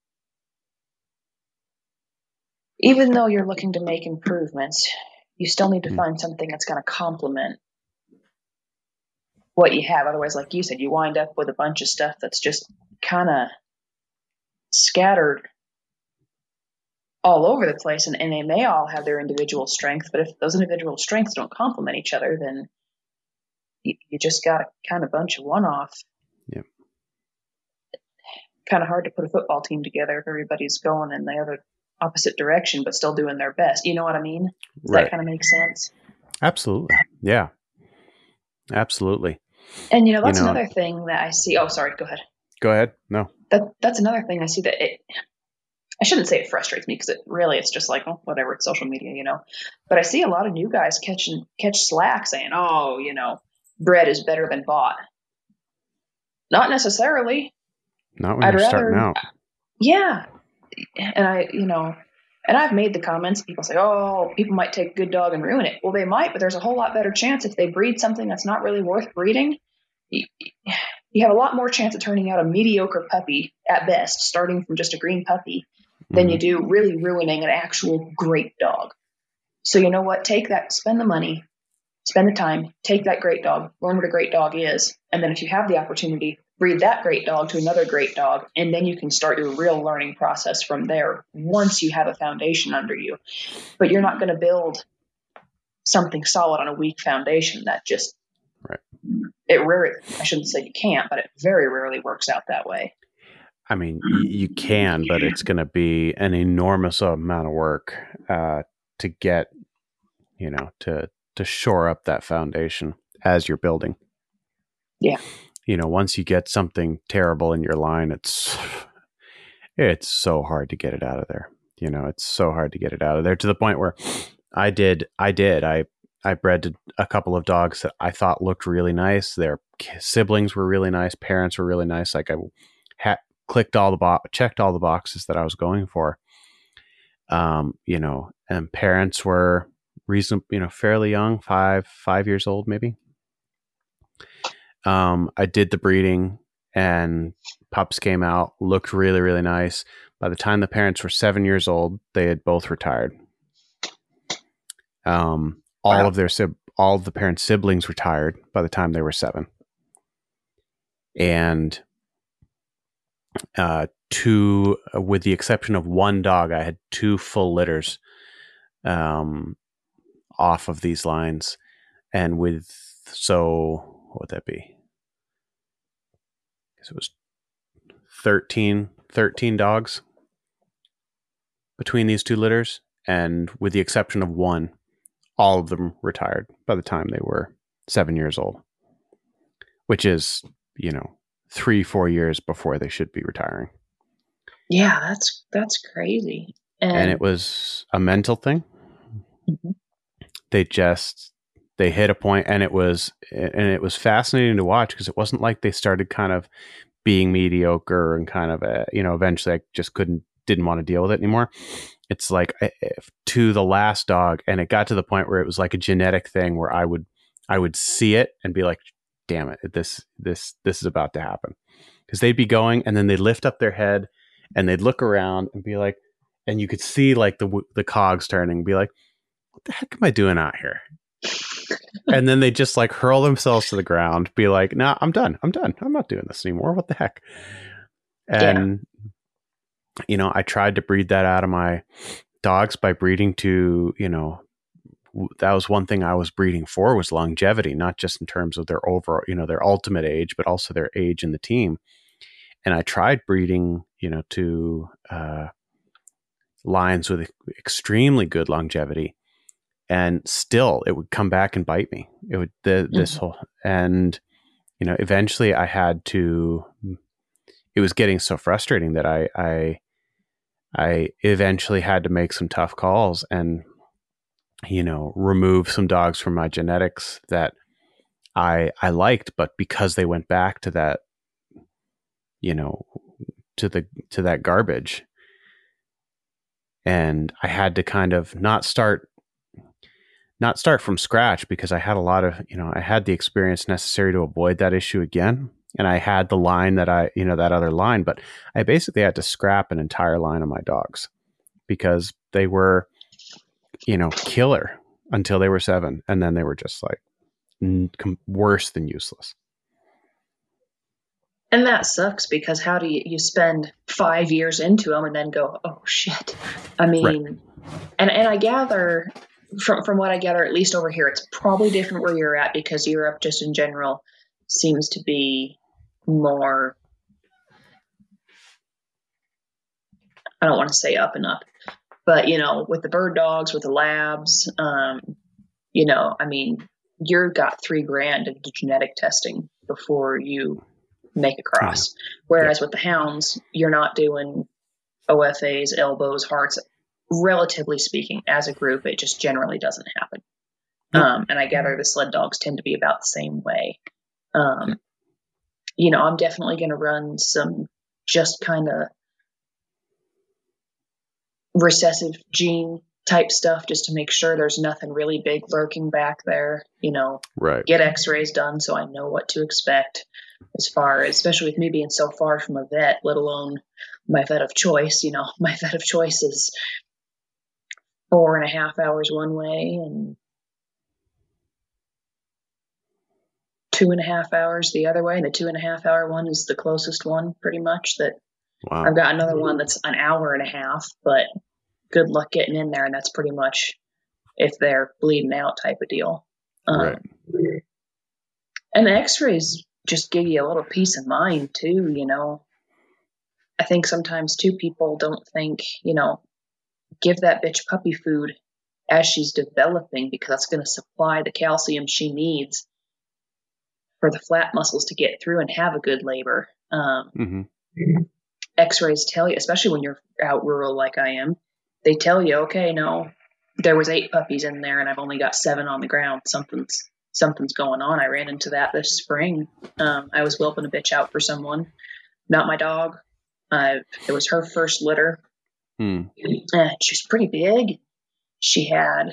even though you're looking to make improvements, you still need to Mm. find something that's going to complement what you have. Otherwise, like you said, you wind up with a bunch of stuff that's just kind of scattered all over the place, and, and they may all have their individual strengths, but if those individual strengths don't complement each other, then you, you just got a kind of bunch of one-off. Yeah. Kind of hard to put a football team together if everybody's going in the other opposite direction, but still doing their best. You know what I mean? Does Right. that kind of make sense? Absolutely. Yeah. Absolutely. And, you know, that's You know- another thing that I see. Oh, sorry. Go ahead. Go ahead. No. That That's another thing I see that it, I shouldn't say it frustrates me, because it really, it's just like, oh, whatever, it's social media, you know. But I see a lot of new guys catching catch slack saying, oh, you know, bred is better than bought. Not necessarily. Not when I'd you're rather, starting out. yeah. And I, you know, and I've made the comments. People say, oh, people might take a good dog and ruin it. Well, they might, but there's a whole lot better chance if they breed something that's not really worth breeding. You, you have a lot more chance of turning out a mediocre puppy at best, starting from just a green puppy, than Mhm. you do really ruining an actual great dog. So you know what? Take that, spend the money, spend the time, take that great dog, learn what a great dog is, and then if you have the opportunity, breed that great dog to another great dog, and then you can start your real learning process from there once you have a foundation under you. But you're not going to build something solid on a weak foundation. That just, Right. it rarely, I shouldn't say you can't, but it very rarely works out that way. I mean, y- you can, but it's going to be an enormous amount of work uh, to get, you know, to to shore up that foundation as you're building. Yeah. You know, once you get something terrible in your line, it's it's so hard to get it out of there. You know, it's so hard to get it out of there, to the point where I did, I did, I I bred a couple of dogs that I thought looked really nice. Their siblings were really nice. Parents were really nice. Like I had clicked all the bo- checked all the boxes that I was going for. Um, you know, and parents were reasonable, you know, fairly young, five, five years old, maybe. Um, I did the breeding and pups came out, looked really, really nice. By the time the parents were seven years old, they had both retired. Um, all Wow. of their sib- all of the parents' siblings retired by the time they were seven. And uh, two, with the exception of one dog, I had two full litters um, off of these lines. And with, so what would that be? I guess it was thirteen, thirteen dogs between these two litters. And with the exception of one, all of them retired by the time they were seven years old, which is, you know, three, four years before they should be retiring. Yeah, that's that's crazy. And, And it was a mental thing. Mhm. They just, they hit a point, and it was, and it was fascinating to watch, because it wasn't like they started kind of being mediocre and kind of, a, you know, eventually I just couldn't, didn't want to deal with it anymore. It's like if, to the last dog, and it got to the point where it was like a genetic thing where I would, I would see it and be like, damn it, this, this, this is about to happen. Because they'd be going, and then they'd lift up their head and they'd look around and be like, and you could see like the, the cogs turning, be like, what the heck am I doing out here? And then they just like hurl themselves to the ground, be like, nah, I'm done. I'm done. I'm not doing this anymore. What the heck? And, yeah. you know, I tried to breed that out of my dogs by breeding to, you know, that was one thing I was breeding for, was longevity, not just in terms of their overall, you know, their ultimate age, but also their age in the team. And I tried breeding, you know, to uh, lines with extremely good longevity, and still it would come back and bite me. It would, the, this mm-hmm. whole, and, you know, eventually I had to, it was getting so frustrating that I, I, I eventually had to make some tough calls and, you know, remove some dogs from my genetics that I, I liked, but because they went back to that, you know, to the, to that garbage. And I had to kind of not start, not start from scratch, because I had a lot of, you know, I had the experience necessary to avoid that issue again. And I had the line that I, you know, that other line, but I basically had to scrap an entire line of my dogs because they were, you know, killer until they were seven. And then they were just like n- com- worse than useless. And that sucks, because how do you, you spend five years into them and then go, oh shit. I mean, right. and, and I gather from, from what I gather, at least over here, it's probably different where you're at, because Europe just in general seems to be more, I don't want to say up and up, but, you know, with the bird dogs, with the labs, um, you know, I mean, you've got three grand into genetic testing before you make a cross. Yeah. Whereas yeah. with the hounds, you're not doing O F As, elbows, hearts. Relatively speaking, as a group, it just generally doesn't happen. Nope. Um, and I gather the sled dogs tend to be about the same way. Um, you know, I'm definitely going to run some just kind of recessive gene type stuff just to make sure there's nothing really big lurking back there. You know, right. Get x-rays done so I know what to expect. As far as, especially with me being so far from a vet, let alone my vet of choice, you know, my vet of choice is four and a half hours one way and two and a half hours the other way. And the two and a half hour one is the closest one, pretty much. That wow. I've got another one that's an hour and a half, but good luck getting in there. And that's pretty much if they're bleeding out type of deal. Um, right. And the x-rays just give you a little peace of mind too, you know. I think sometimes too people don't think, you know, give that bitch puppy food as she's developing, because that's going to supply the calcium she needs for the flat muscles to get through and have a good labor. Um, mm-hmm. X-rays tell you, especially when you're out rural like I am, they tell you, okay, no, there was eight puppies in there and I've only got seven on the ground. Something's something's going on. I ran into that this spring. Um, I was whelping a bitch out for someone, not my dog. Uh, it was her first litter. Hmm. Uh, she was pretty big. She had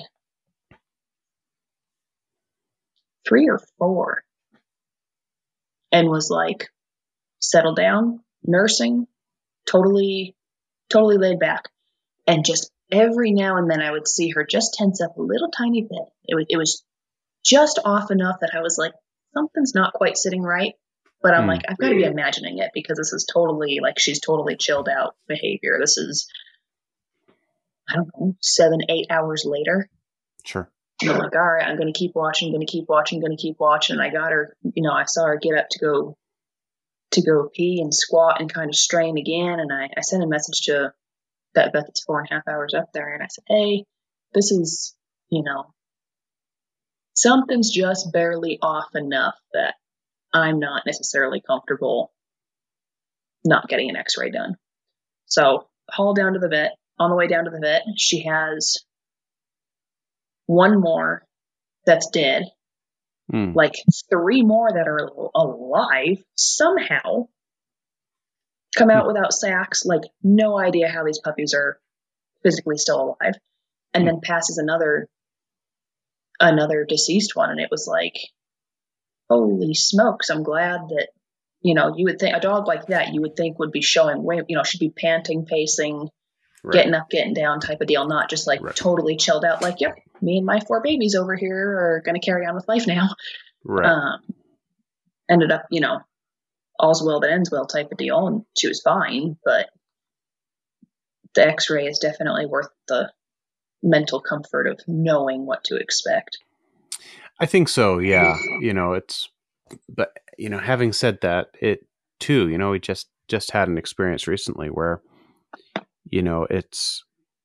three or four and was like settled down, nursing, totally, totally laid back. And just every now and then I would see her just tense up a little tiny bit. It was, it was just off enough that I was like, something's not quite sitting right. But I'm mm. like, I've got to be imagining it, because this is totally like, she's totally chilled out behavior. This is, I don't know, seven, eight hours later. Sure. And I'm like, all right, I'm going to keep watching, going to keep watching, going to keep watching. And I got her, you know, I saw her get up to go, to go pee and squat and kind of strain again. And I, I sent a message to that vet that's four and a half hours up there. And I said, hey, this is, you know, something's just barely off enough that I'm not necessarily comfortable not getting an x-ray done. So haul down to the vet. On the way down to the vet, she has one more that's dead, mm. like three more that are alive somehow, come out mm. without sacks, like no idea how these puppies are physically still alive, and mm. then passes another another deceased one. And it was like, holy smokes, I'm glad that, you know, you would think a dog like that, you would think would be showing, you know, should be panting, pacing, right. getting up, getting down type of deal, not just like right. totally chilled out, like, yep, me and my four babies over here are going to carry on with life now. Right. Um, ended up, you know, all's well that ends well type of deal. And she was fine, but the x-ray is definitely worth the mental comfort of knowing what to expect. I think so. Yeah. You know, it's, but you know, having said that, it too, you know, we just, just had an experience recently where, you know, it's,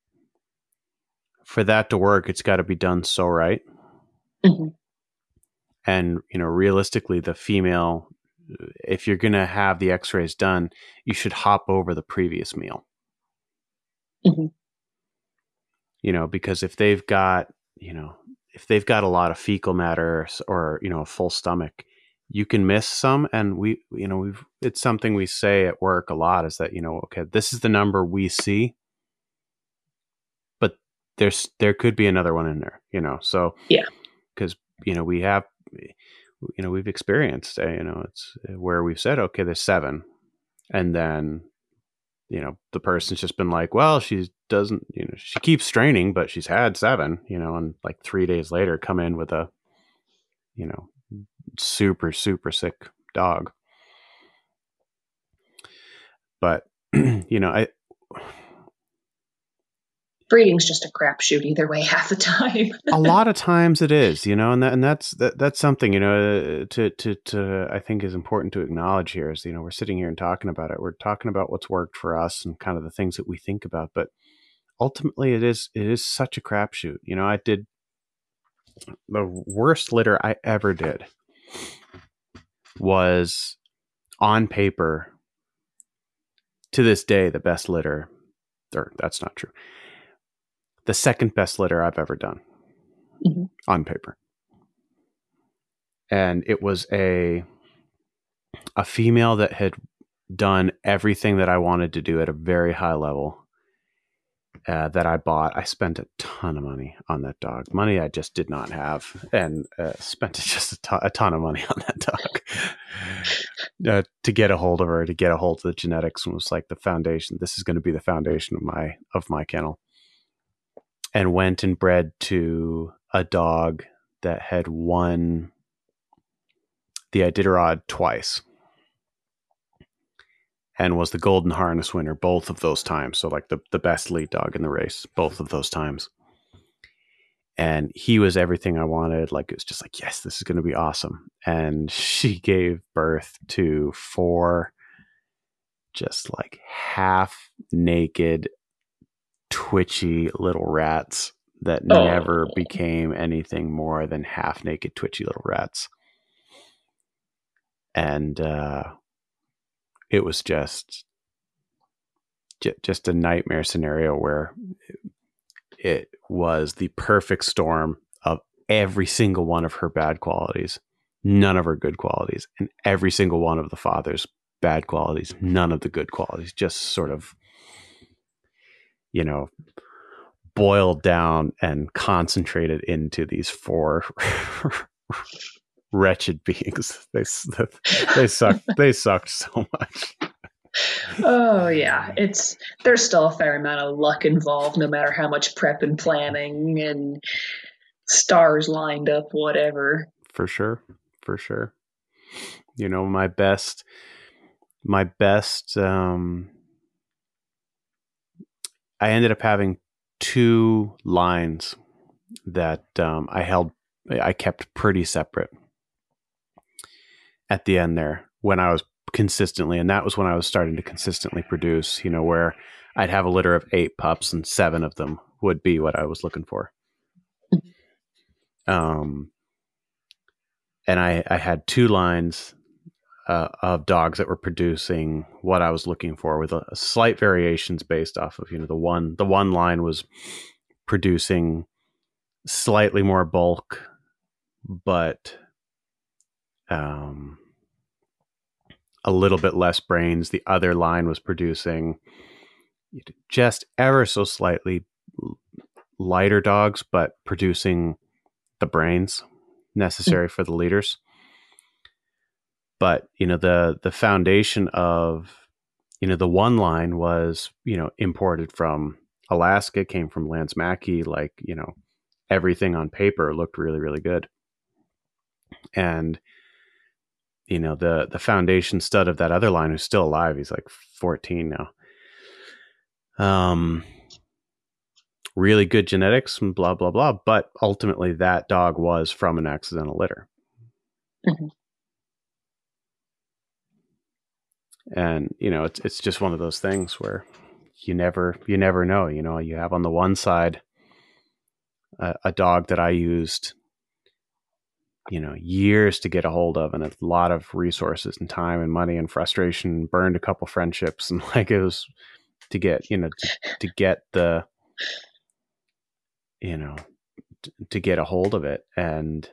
for that to work, it's got to be done so right. Mm-hmm. And, you know, realistically, the female, if you're going to have the x-rays done, you should hop over the previous meal. Mm-hmm. You know, because if they've got, you know, if they've got a lot of fecal matter or, you know, a full stomach, you can miss some. And we, you know, we've, it's something we say at work a lot is that, you know, okay, this is the number we see, but there's there could be another one in there, you know. So Yeah. because you know we have, you know, we've experienced, uh, you know, it's where we've said, okay, there's seven, and then you know the person's just been like, well, she doesn't, you know, she keeps straining, but she's had seven, you know, and like three days later, come in with a, you know, super super sick dog. But you know, I Breeding's just a crapshoot either way half the time. a lot of times it is, you know, and that, and that's that, that's something, you know, to to to I think is important to acknowledge here is, you know, we're sitting here and talking about it. We're talking about what's worked for us and kind of the things that we think about, but ultimately it is it is such a crapshoot. You know, I did the worst litter I ever did was on paper to this day the best litter, or that's not true. The second best litter I've ever done mm-hmm. on paper. And it was a a female that had done everything that I wanted to do at a very high level, uh, that I bought. I spent a ton of money on that dog, money I just did not have, and uh, spent just a ton, a ton of money on that dog uh, to get a hold of her, to get a hold of the genetics, and was like the foundation. This is going to be the foundation of my of my kennel. And went and bred to a dog that had won the Iditarod twice and was the Golden Harness winner both of those times. So like the, the best lead dog in the race, both of those times. And he was everything I wanted. Like, it was just like, yes, this is going to be awesome. And she gave birth to four just like half naked, twitchy little rats that oh. never became anything more than half naked, twitchy little rats. And uh, it was just, j- just a nightmare scenario where it was the perfect storm of every single one of her bad qualities, none of her good qualities, and every single one of the father's bad qualities, none of the good qualities, just sort of, you know, boiled down and concentrated into these four wretched beings. They they sucked. They sucked so much. Oh yeah, it's there's still a fair amount of luck involved, no matter how much prep and planning and stars lined up, whatever. For sure, for sure. You know, my best, my best. Um, I ended up having two lines that um, I held, I kept pretty separate at the end there when I was consistently, and that was when I was starting to consistently produce, you know, where I'd have a litter of eight pups and seven of them would be what I was looking for. Um, and I, I had two lines uh, of dogs that were producing what I was looking for, with a, a slight variations based off of, you know, the one, the one line was producing slightly more bulk, but um, a little bit less brains. The other line was producing just ever so slightly lighter dogs, but producing the brains necessary for the leaders. But, you know, the, the foundation of, you know, the one line was, you know, imported from Alaska, came from Lance Mackey. Like, you know, everything on paper looked really, really good. And, you know, the, the foundation stud of that other line, who's still alive, he's like fourteen now. Um, really good genetics and blah, blah, blah. But ultimately that dog was from an accidental litter. Mm-hmm. And, you know, it's, it's just one of those things where you never, you never know, you know, you have on the one side a, a dog that I used, you know, years to get a hold of, and a lot of resources and time and money and frustration, burned a couple friendships, and like it was to get, you know, to, to get the, you know, to, to get a hold of it. And,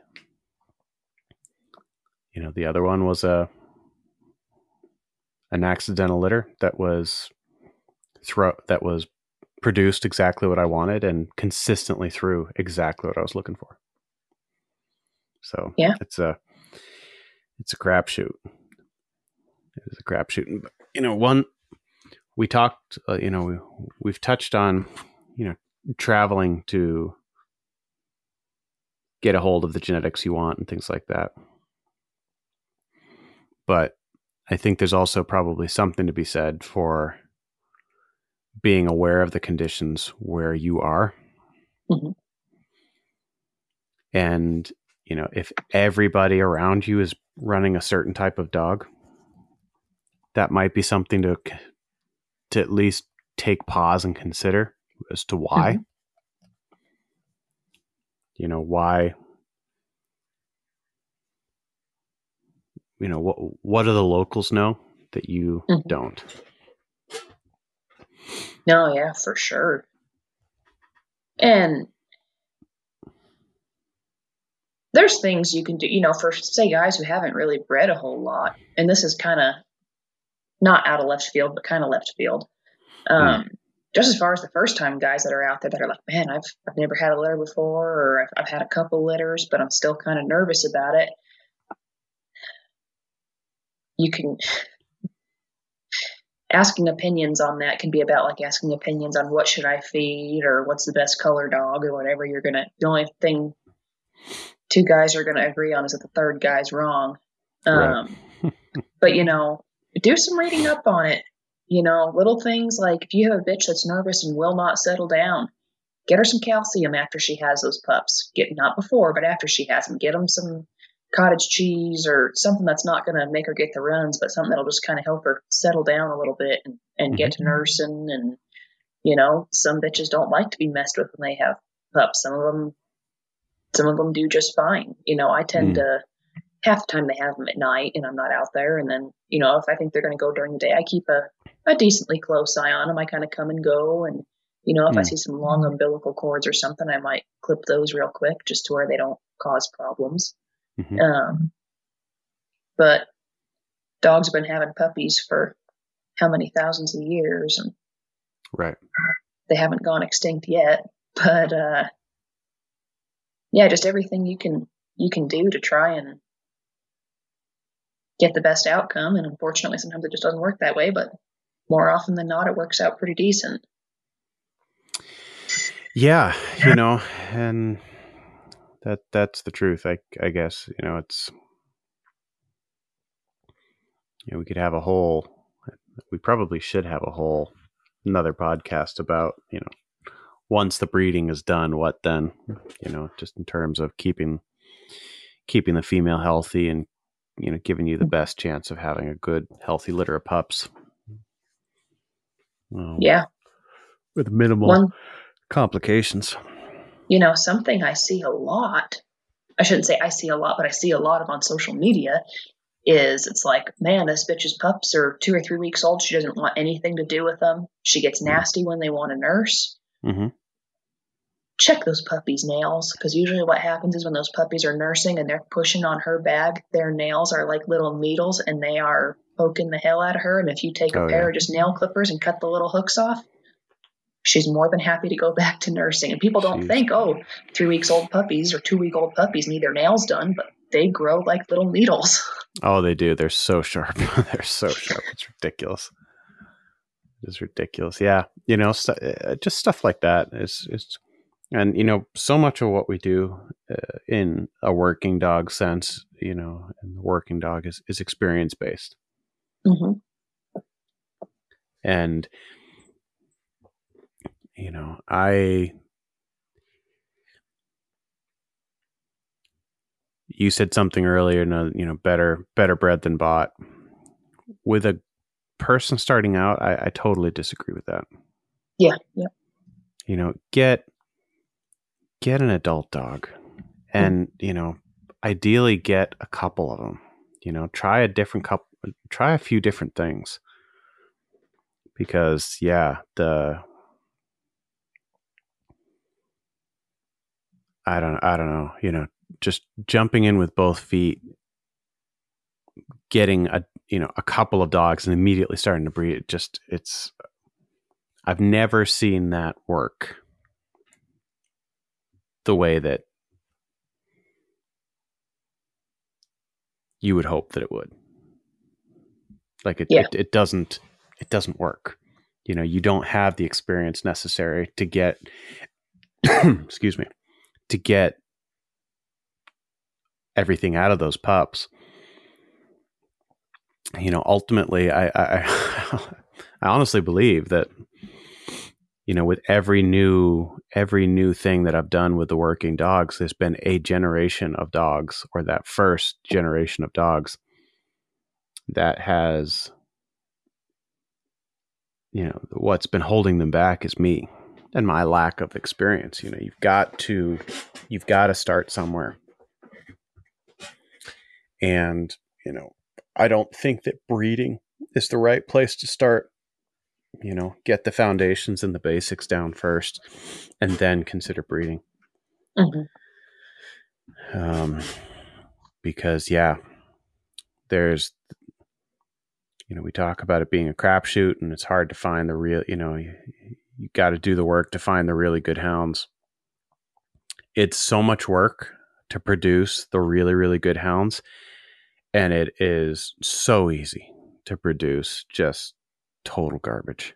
you know, the other one was a, an accidental litter that was throw that was produced exactly what I wanted and consistently threw exactly what I was looking for. So yeah, it's a it's a crapshoot. It's a crapshoot. You know, one we talked. Uh, you know, we, we've touched on, you know, traveling to get a hold of the genetics you want and things like that. But I think there's also probably something to be said for being aware of the conditions where you are. mm-hmm. And, you know, if everybody around you is running a certain type of dog, that might be something to to at least take pause and consider as to why. Mm-hmm. You know, why, you know, what what do the locals know that you Mm-hmm. don't? No, yeah, for sure. And there's things you can do, you know, for say guys who haven't really bred a whole lot, and this is kind of not out of left field, but kind of left field. Um, mm. Just as far as the first time guys that are out there that are like, man, I've I've never had a litter before, or I've, I've had a couple litters, but I'm still kind of nervous about it. You can asking opinions on that can be about like asking opinions on what should I feed or what's the best color dog or whatever. You're gonna the only thing two guys are gonna agree on is that the third guy's wrong. Um, right. But you know, do some reading up on it. You know, little things like if you have a bitch that's nervous and will not settle down, get her some calcium after she has those pups. Get not before, but after she has them. Get them some cottage cheese or something that's not going to make her get the runs, but something that'll just kind of help her settle down a little bit and, and mm-hmm. get to nursing. And, you know, some bitches don't like to be messed with when they have pups. Some of them, some of them do just fine. You know, I tend mm. to, half the time they have them at night and I'm not out there. And then, you know, if I think they're going to go during the day, I keep a, a decently close eye on them. I kind of come and go. And, you know, if mm. I see some long umbilical cords or something, I might clip those real quick just to where they don't cause problems. Mm-hmm. Um, but dogs have been having puppies for how many thousands of years, and right, they haven't gone extinct yet. But uh, yeah, just everything you can you can do to try and get the best outcome. And unfortunately, sometimes it just doesn't work that way. But more often than not, it works out pretty decent. Yeah, you know, and that that's the truth. I I guess you know it's. You know, we could have a whole, we probably should have a whole another podcast about, you know, once the breeding is done, what then, you know, just in terms of keeping, keeping the female healthy and, you know, giving you the best chance of having a good, healthy litter of pups. Um, yeah. With minimal One, complications. You know, something I see a lot, I shouldn't say I see a lot, but I see a lot of on social media is it's like, man, this bitch's pups are two or three weeks old. She doesn't want anything to do with them. She gets nasty when they want to nurse. Mm-hmm. Check those puppies' nails, because usually what happens is when those puppies are nursing and they're pushing on her bag, their nails are like little needles and they are poking the hell out of her. And if you take a oh, pair yeah. of just nail clippers and cut the little hooks off, she's more than happy to go back to nursing. And people don't Jeez. think, oh, three weeks old puppies or two week old puppies need their nails done, but they grow like little needles. Oh, they do. They're so sharp. They're so sharp. It's ridiculous. It's ridiculous. Yeah. You know, st- just stuff like that is, is, and, you know, so much of what we do uh, in a working dog sense, you know, and the working dog is, is experience based. Mm-hmm. And, you know, I, you said something earlier, you know, better, better bred than bought. With a person starting out, I, I totally disagree with that. Yeah. Yeah. You know, get, get an adult dog and, mm-hmm. you know, ideally get a couple of them, you know, try a different couple, try a few different things because yeah, the, I don't, I don't know, you know, just jumping in with both feet, getting a, you know, a couple of dogs and immediately starting to breed, just, it's, I've never seen that work the way that you would hope that it would. Like it, Yeah. it, it doesn't, it doesn't work. You know, you don't have the experience necessary to get, excuse me, to get everything out of those pups. You know, ultimately, I, I, I honestly believe that, you know, with every new, every new thing that I've done with the working dogs, there's been a generation of dogs, or that first generation of dogs that has, you know, what's been holding them back is me and my lack of experience. You know, you've got to, you've got to start somewhere. And, you know, I don't think that breeding is the right place to start. You know, get the foundations and the basics down first, and then consider breeding. Mm-hmm. Um, because, yeah, there's, you know, we talk about it being a crapshoot, and it's hard to find the real, you know, you, you got to do the work to find the really good hounds. It's so much work to produce the really, really good hounds. And it is so easy to produce just total garbage.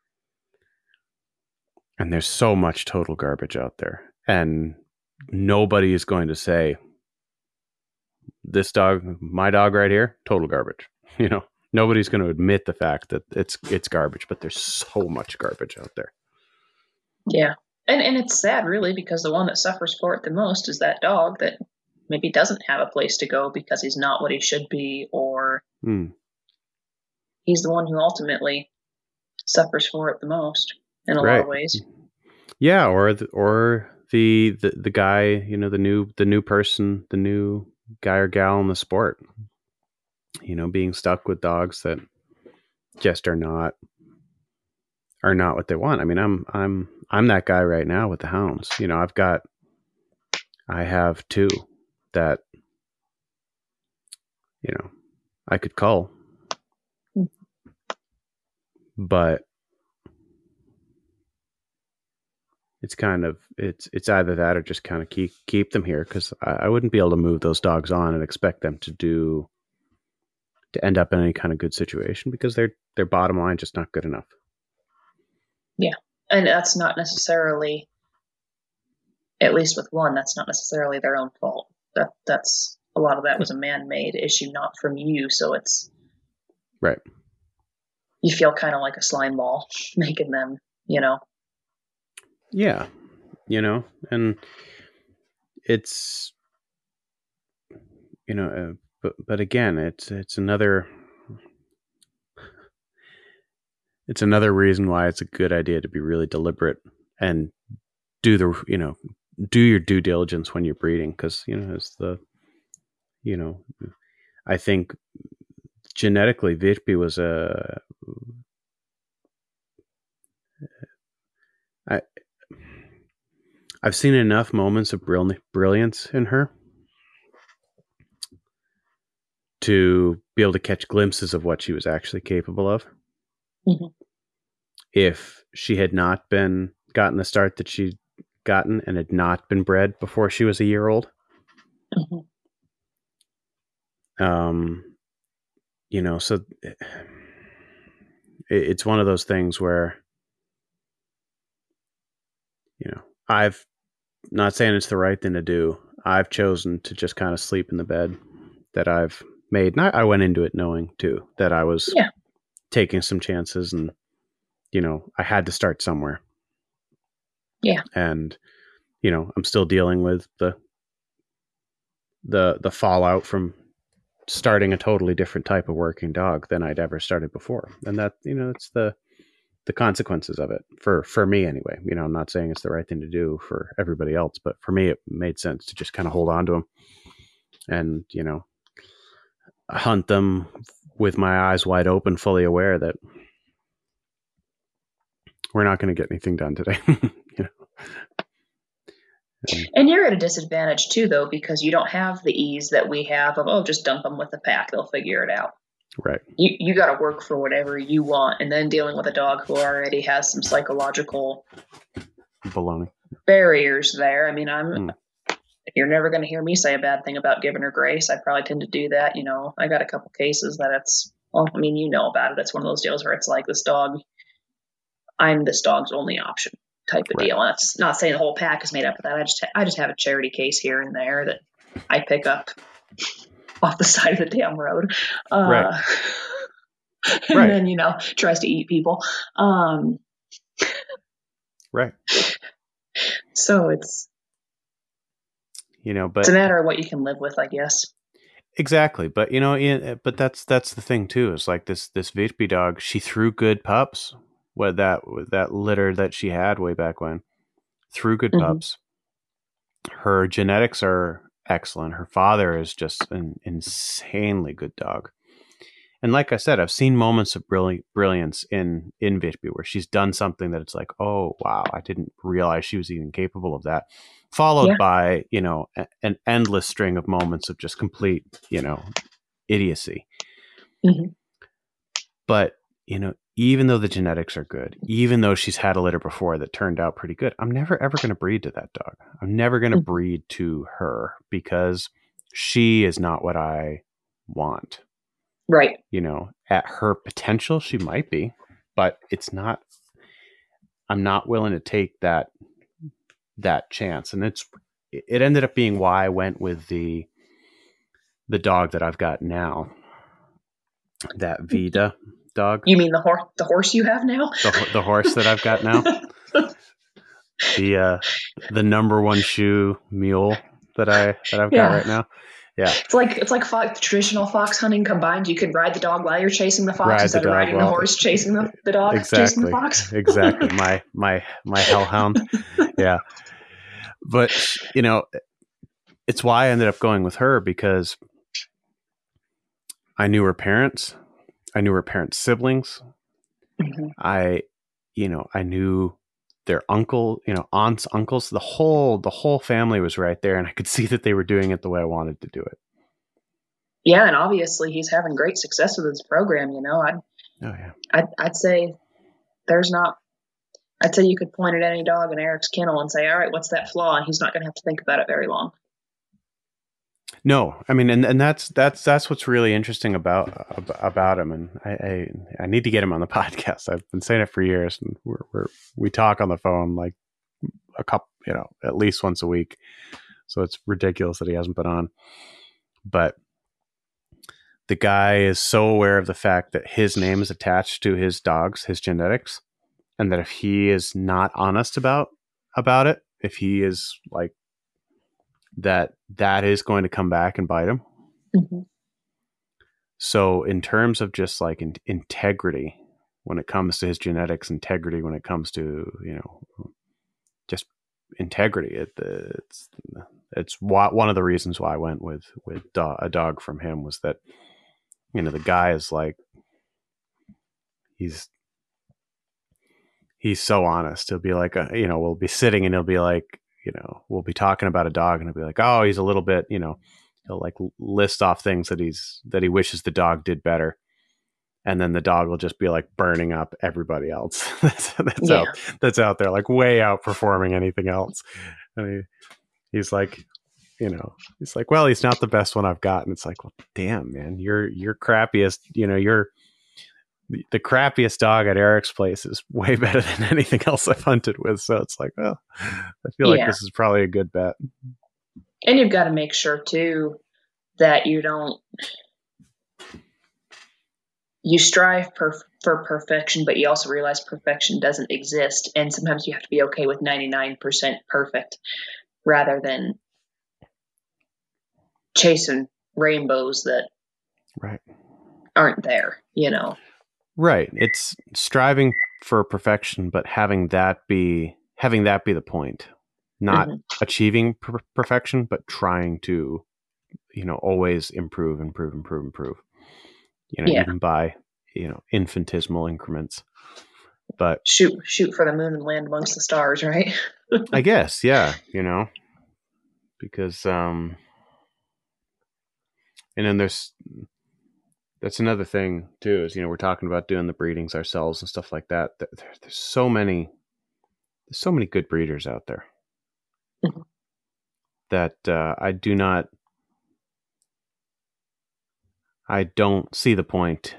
And there's so much total garbage out there. And nobody is going to say, this dog, my dog right here, total garbage. You know, nobody's going to admit the fact that it's it's garbage, but there's so much garbage out there. Yeah. And and it's sad, really, because the one that suffers for it the most is that dog that maybe doesn't have a place to go because he's not what he should be, or mm. he's the one who ultimately suffers for it the most in a right. lot of ways. Yeah, or the, or the, the the guy, you know, the new the new person, the new guy or gal in the sport, you know, being stuck with dogs that just are not are not what they want. I mean, I'm I'm I'm that guy right now with the hounds. You know, I've got I have two that, you know, I could cull, but it's kind of it's it's either that or just kind of keep keep them here, because I, I wouldn't be able to move those dogs on and expect them to do to end up in any kind of good situation, because their their bottom line just not good enough. Yeah, and that's not necessarily, at least with one, that's not necessarily their own fault. That that's a lot of that was a man-made issue, not from you. So it's right. You feel kind of like a slime ball making them, you know. Yeah, you know, and it's, you know, uh, but but again, it's it's another it's another reason why it's a good idea to be really deliberate and do the, you know, do your due diligence when you're breeding, because, you know, it's the, you know, I think genetically Virpi was a, I, I've seen enough moments of brill- brilliance in her to be able to catch glimpses of what she was actually capable of. Mm-hmm. If she had not been gotten the start that she'd gotten and had not been bred before she was a year old, mm-hmm. um, you know, so it, it's one of those things where, you know, I've not saying it's the right thing to do. I've chosen to just kind of sleep in the bed that I've made. And I, I went into it knowing too that I was yeah. taking some chances, and, you know, I had to start somewhere. Yeah. And, you know, I'm still dealing with the, the, the fallout from starting a totally different type of working dog than I'd ever started before. And that, you know, it's the, the consequences of it for, for me anyway. You know, I'm not saying it's the right thing to do for everybody else, but for me, it made sense to just kind of hold on to them and, you know, hunt them with my eyes wide open, fully aware that we're not going to get anything done today. You know? And, and you're at a disadvantage too, though, because you don't have the ease that we have of, oh, just dump them with the pack. They'll figure it out. Right. You you got to work for whatever you want, and then dealing with a dog who already has some psychological baloney barriers there. I mean, I'm. Mm. You're never going to hear me say a bad thing about giving her grace. I probably tend to do that. You know, I got a couple cases that it's. Well, I mean, you know about it. It's one of those deals where it's like this dog. I'm this dog's only option type of Right. deal. And that's not saying the whole pack is made up of that. I just ha- I just have a charity case here and there that I pick up off the side of the damn road. Uh, Right. and Right. then, you know, tries to eat people. Um, right. So it's, you know, but it's a matter of what you can live with, I guess. Exactly. But, you know, Ian, but that's, that's the thing too, is like this, this Vitby dog, she threw good pups. What that, with that litter that she had way back when, threw good Mm-hmm. pups. Her genetics are excellent. Her father is just an insanely good dog. And like I said, I've seen moments of brilli- brilliance in, in Vitby where she's done something that it's like, oh, wow, I didn't realize she was even capable of that. Followed Yeah. by, you know, a, an endless string of moments of just complete, you know, idiocy. Mm-hmm. But, you know, even though the genetics are good, even though she's had a litter before that turned out pretty good, I'm never, ever going to breed to that dog. I'm never going to Mm-hmm. breed to her because she is not what I want. Right. You know, at her potential, she might be, but it's not, I'm not willing to take that, that chance. And it's, it ended up being why I went with the, the dog that I've got now, that Vida dog. You mean the horse, the horse you have now? The, the horse that I've got now. the, uh, the number one shoe mule that I, that I've Yeah. got right now. Yeah. It's like, it's like fo- traditional fox hunting combined. You can ride the dog while you're chasing the fox Ride the instead of dog riding while- the horse chasing the, the dog Exactly. chasing the fox. Exactly. My, my, my hellhound. Yeah. But, you know, it's why I ended up going with her because I knew her parents. I knew her parents' siblings. Mm-hmm. I, you know, I knew their uncle, you know, aunts, uncles, the whole, the whole family was right there. And I could see that they were doing it the way I wanted to do it. Yeah. And obviously he's having great success with his program. You know, I'd, Oh yeah. I'd, I'd say there's not, I'd say you could point at any dog in Eric's kennel and say, all right, what's that flaw? And he's not going to have to think about it very long. No, I mean, and, and that's, that's, that's what's really interesting about, about him. And I, I, I need to get him on the podcast. I've been saying it for years and we're, we're, we talk on the phone like a couple, you know, at least once a week. So it's ridiculous that he hasn't been on, but the guy is so aware of the fact that his name is attached to his dogs, his genetics, and that if he is not honest about, about it, if he is like, that that is going to come back and bite him. Mm-hmm. So in terms of just like in, integrity, when it comes to his genetics, integrity, when it comes to, you know, just integrity, it, it's, it's one of the reasons why I went with, with do- a dog from him was that, you know, the guy is like, he's, he's so honest. He'll be like, a, you know, we'll be sitting and he'll be like, you know, we'll be talking about a dog and he'll be like, oh, he's a little bit, you know, he'll like list off things that he's, that he wishes the dog did better. And then the dog will just be like burning up everybody else that's, that's Yeah. out, that's out there, like way outperforming anything else. And he, he's like, you know, he's like, well, he's not the best one I've got. And it's like, well, damn, man, you're, you're crappiest, you know, you're, the crappiest dog at Eric's place is way better than anything else I've hunted with. So it's like, well, I feel Yeah. like this is probably a good bet. And you've got to make sure too that you don't, you strive per, for perfection, but you also realize perfection doesn't exist. And sometimes you have to be okay with ninety-nine percent perfect rather than chasing rainbows that right. aren't there, you know? Right. It's striving for perfection, but having that be having that be the point, not Mm-hmm. achieving per- perfection, but trying to, you know, always improve, improve, improve, improve. You know, Yeah. even by, you know, infinitesimal increments. But Shoot, shoot for the moon and land amongst the stars, right? I guess, yeah, you know, because um, and then there's. that's another thing too, is, you know, we're talking about doing the breedings ourselves and stuff like that. There, there's so many, there's so many good breeders out there Mhm. that uh, I do not, I don't see the point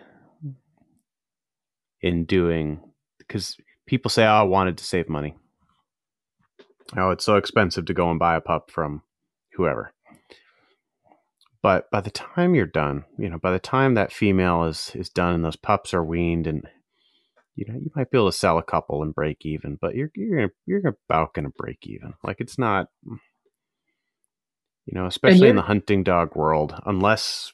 in doing, because people say, oh, I wanted to save money. Oh, it's so expensive to go and buy a pup from whoever. But by the time you're done, you know, by the time that female is is done and those pups are weaned, and you know, you might be able to sell a couple and break even, but you're you're gonna, you're about going to break even. Like, it's not, you know, especially in the hunting dog world, unless,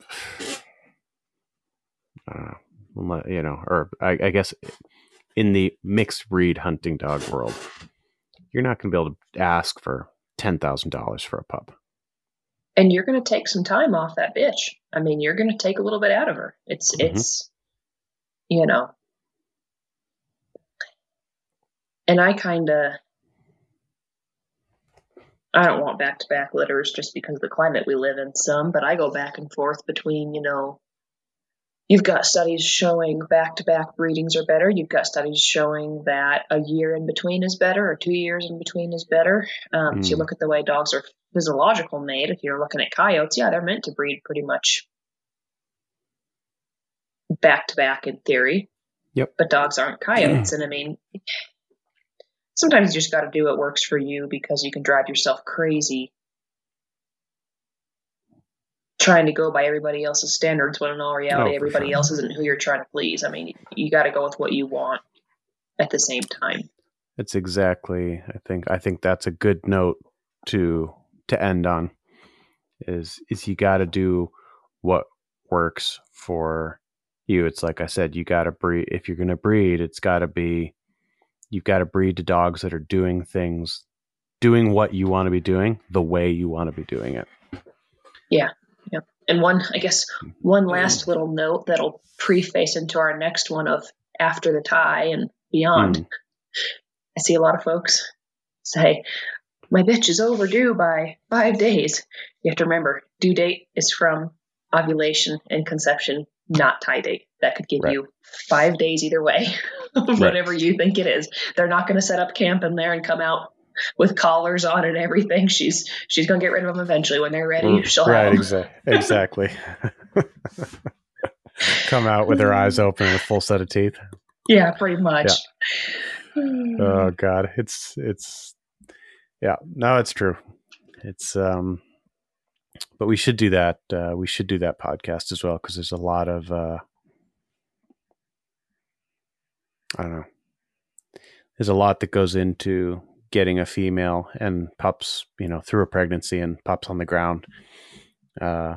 uh, unless you know, or I, I guess in the mixed breed hunting dog world, you're not going to be able to ask for ten thousand dollars for a pup. And you're going to take some time off that bitch. I mean, you're going to take a little bit out of her. It's, mm-hmm. it's, you know, and I kind of, I don't want back-to-back litters just because of the climate we live in some, but I go back and forth between, you know, you've got studies showing back-to-back breedings are better. You've got studies showing that a year in between is better, or two years in between is better. Um, mm. If you look at the way dogs are physiological made, if you're looking at coyotes, yeah, they're meant to breed pretty much back-to-back in theory. Yep. But dogs aren't coyotes. And I mean, sometimes you just got to do what works for you, because you can drive yourself crazy trying to go by everybody else's standards when in all reality, oh, everybody sure. else isn't who you're trying to please. I mean, you got to go with what you want at the same time. It's exactly, I think, I think that's a good note to, to end on is, is you got to do what works for you. It's like I said, you got to breed. If you're going to breed, it's got to be, you've got to breed to dogs that are doing things, doing what you want to be doing the way you want to be doing it. Yeah. Yeah. And one, I guess, one last little note that'll preface into our next one of after the tie and beyond. Mm. I see a lot of folks say, my bitch is overdue by five days. You have to remember, due date is from ovulation and conception, not tie date. That could give right. you five days either way, whatever right. you think it is. They're not going to set up camp in there and come out with collars on and everything. She's she's going to get rid of them eventually when they're ready. She'll right, have exa- exactly. Come out with her eyes open with full set of teeth. Yeah, pretty much. Yeah. Oh God, it's it's yeah. No, it's true. It's um, but we should do that. Uh, we should do that podcast as well, because there's a lot of uh, I don't know. There's a lot that goes into getting a female and pups, you know, through a pregnancy and pups on the ground. Uh,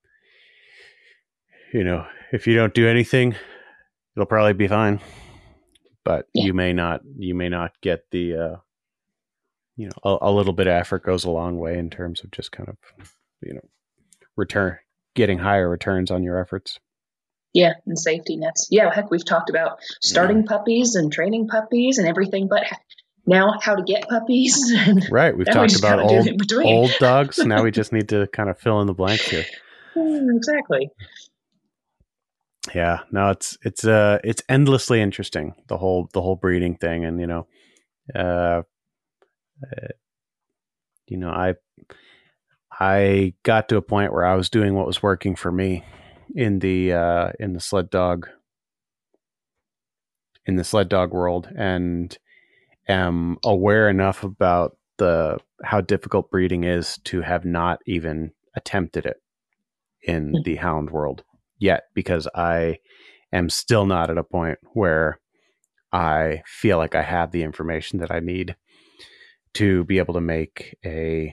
you know, if you don't do anything, it'll probably be fine, but yeah. you may not, you may not get the, uh, you know, a, a little bit of effort goes a long way in terms of just kind of, you know, return, getting higher returns on your efforts. Yeah. And safety nets. Yeah. Heck, we've talked about starting yeah. puppies and training puppies and everything, but now how to get puppies. And right. We've talked we about old, old dogs. Now we just need to kind of fill in the blanks here. Exactly. Yeah, no, it's, it's, uh, it's endlessly interesting, the whole, the whole breeding thing. And, you know, uh, uh, you know, I, I got to a point where I was doing what was working for me in the, uh, in the sled dog, in the sled dog world, and am aware enough about the, how difficult breeding is to have not even attempted it in mm-hmm. the hound world yet, because I am still not at a point where I feel like I have the information that I need to be able to make a,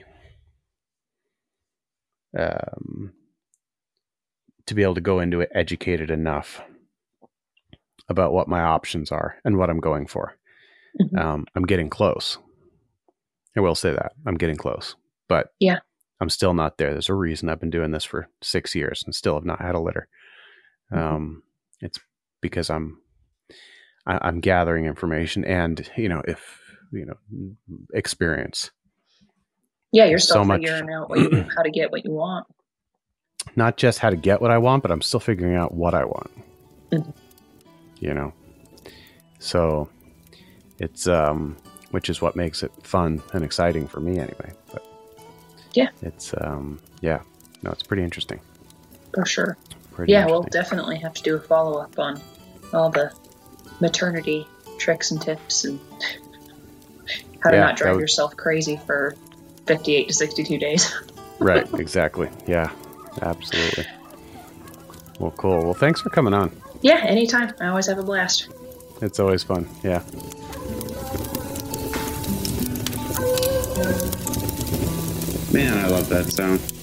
um, to be able to go into it educated enough about what my options are and what I'm going for. Mm-hmm. Um, I'm getting close. I will say that I'm getting close, but yeah, I'm still not there. There's a reason I've been doing this for six years and still have not had a litter. Mm-hmm. Um, it's because I'm, I, I'm gathering information and, you know, if, you know, experience. Yeah. You're still so figuring much, out what you, how to get what you want. not just how to get what I want, but I'm still figuring out what I want. Mm-hmm. You know, so it's um, which is what makes it fun and exciting for me, anyway. But yeah, it's um, yeah, no, it's pretty interesting. For sure. Pretty yeah, we'll definitely have to do a follow up on all the maternity tricks and tips and how to yeah, not drive would... yourself crazy for fifty-eight to sixty-two days. Right, exactly. Yeah, absolutely. Well, cool. Well, thanks for coming on. Yeah, anytime. I always have a blast. It's always fun. Yeah. Man, I love that sound.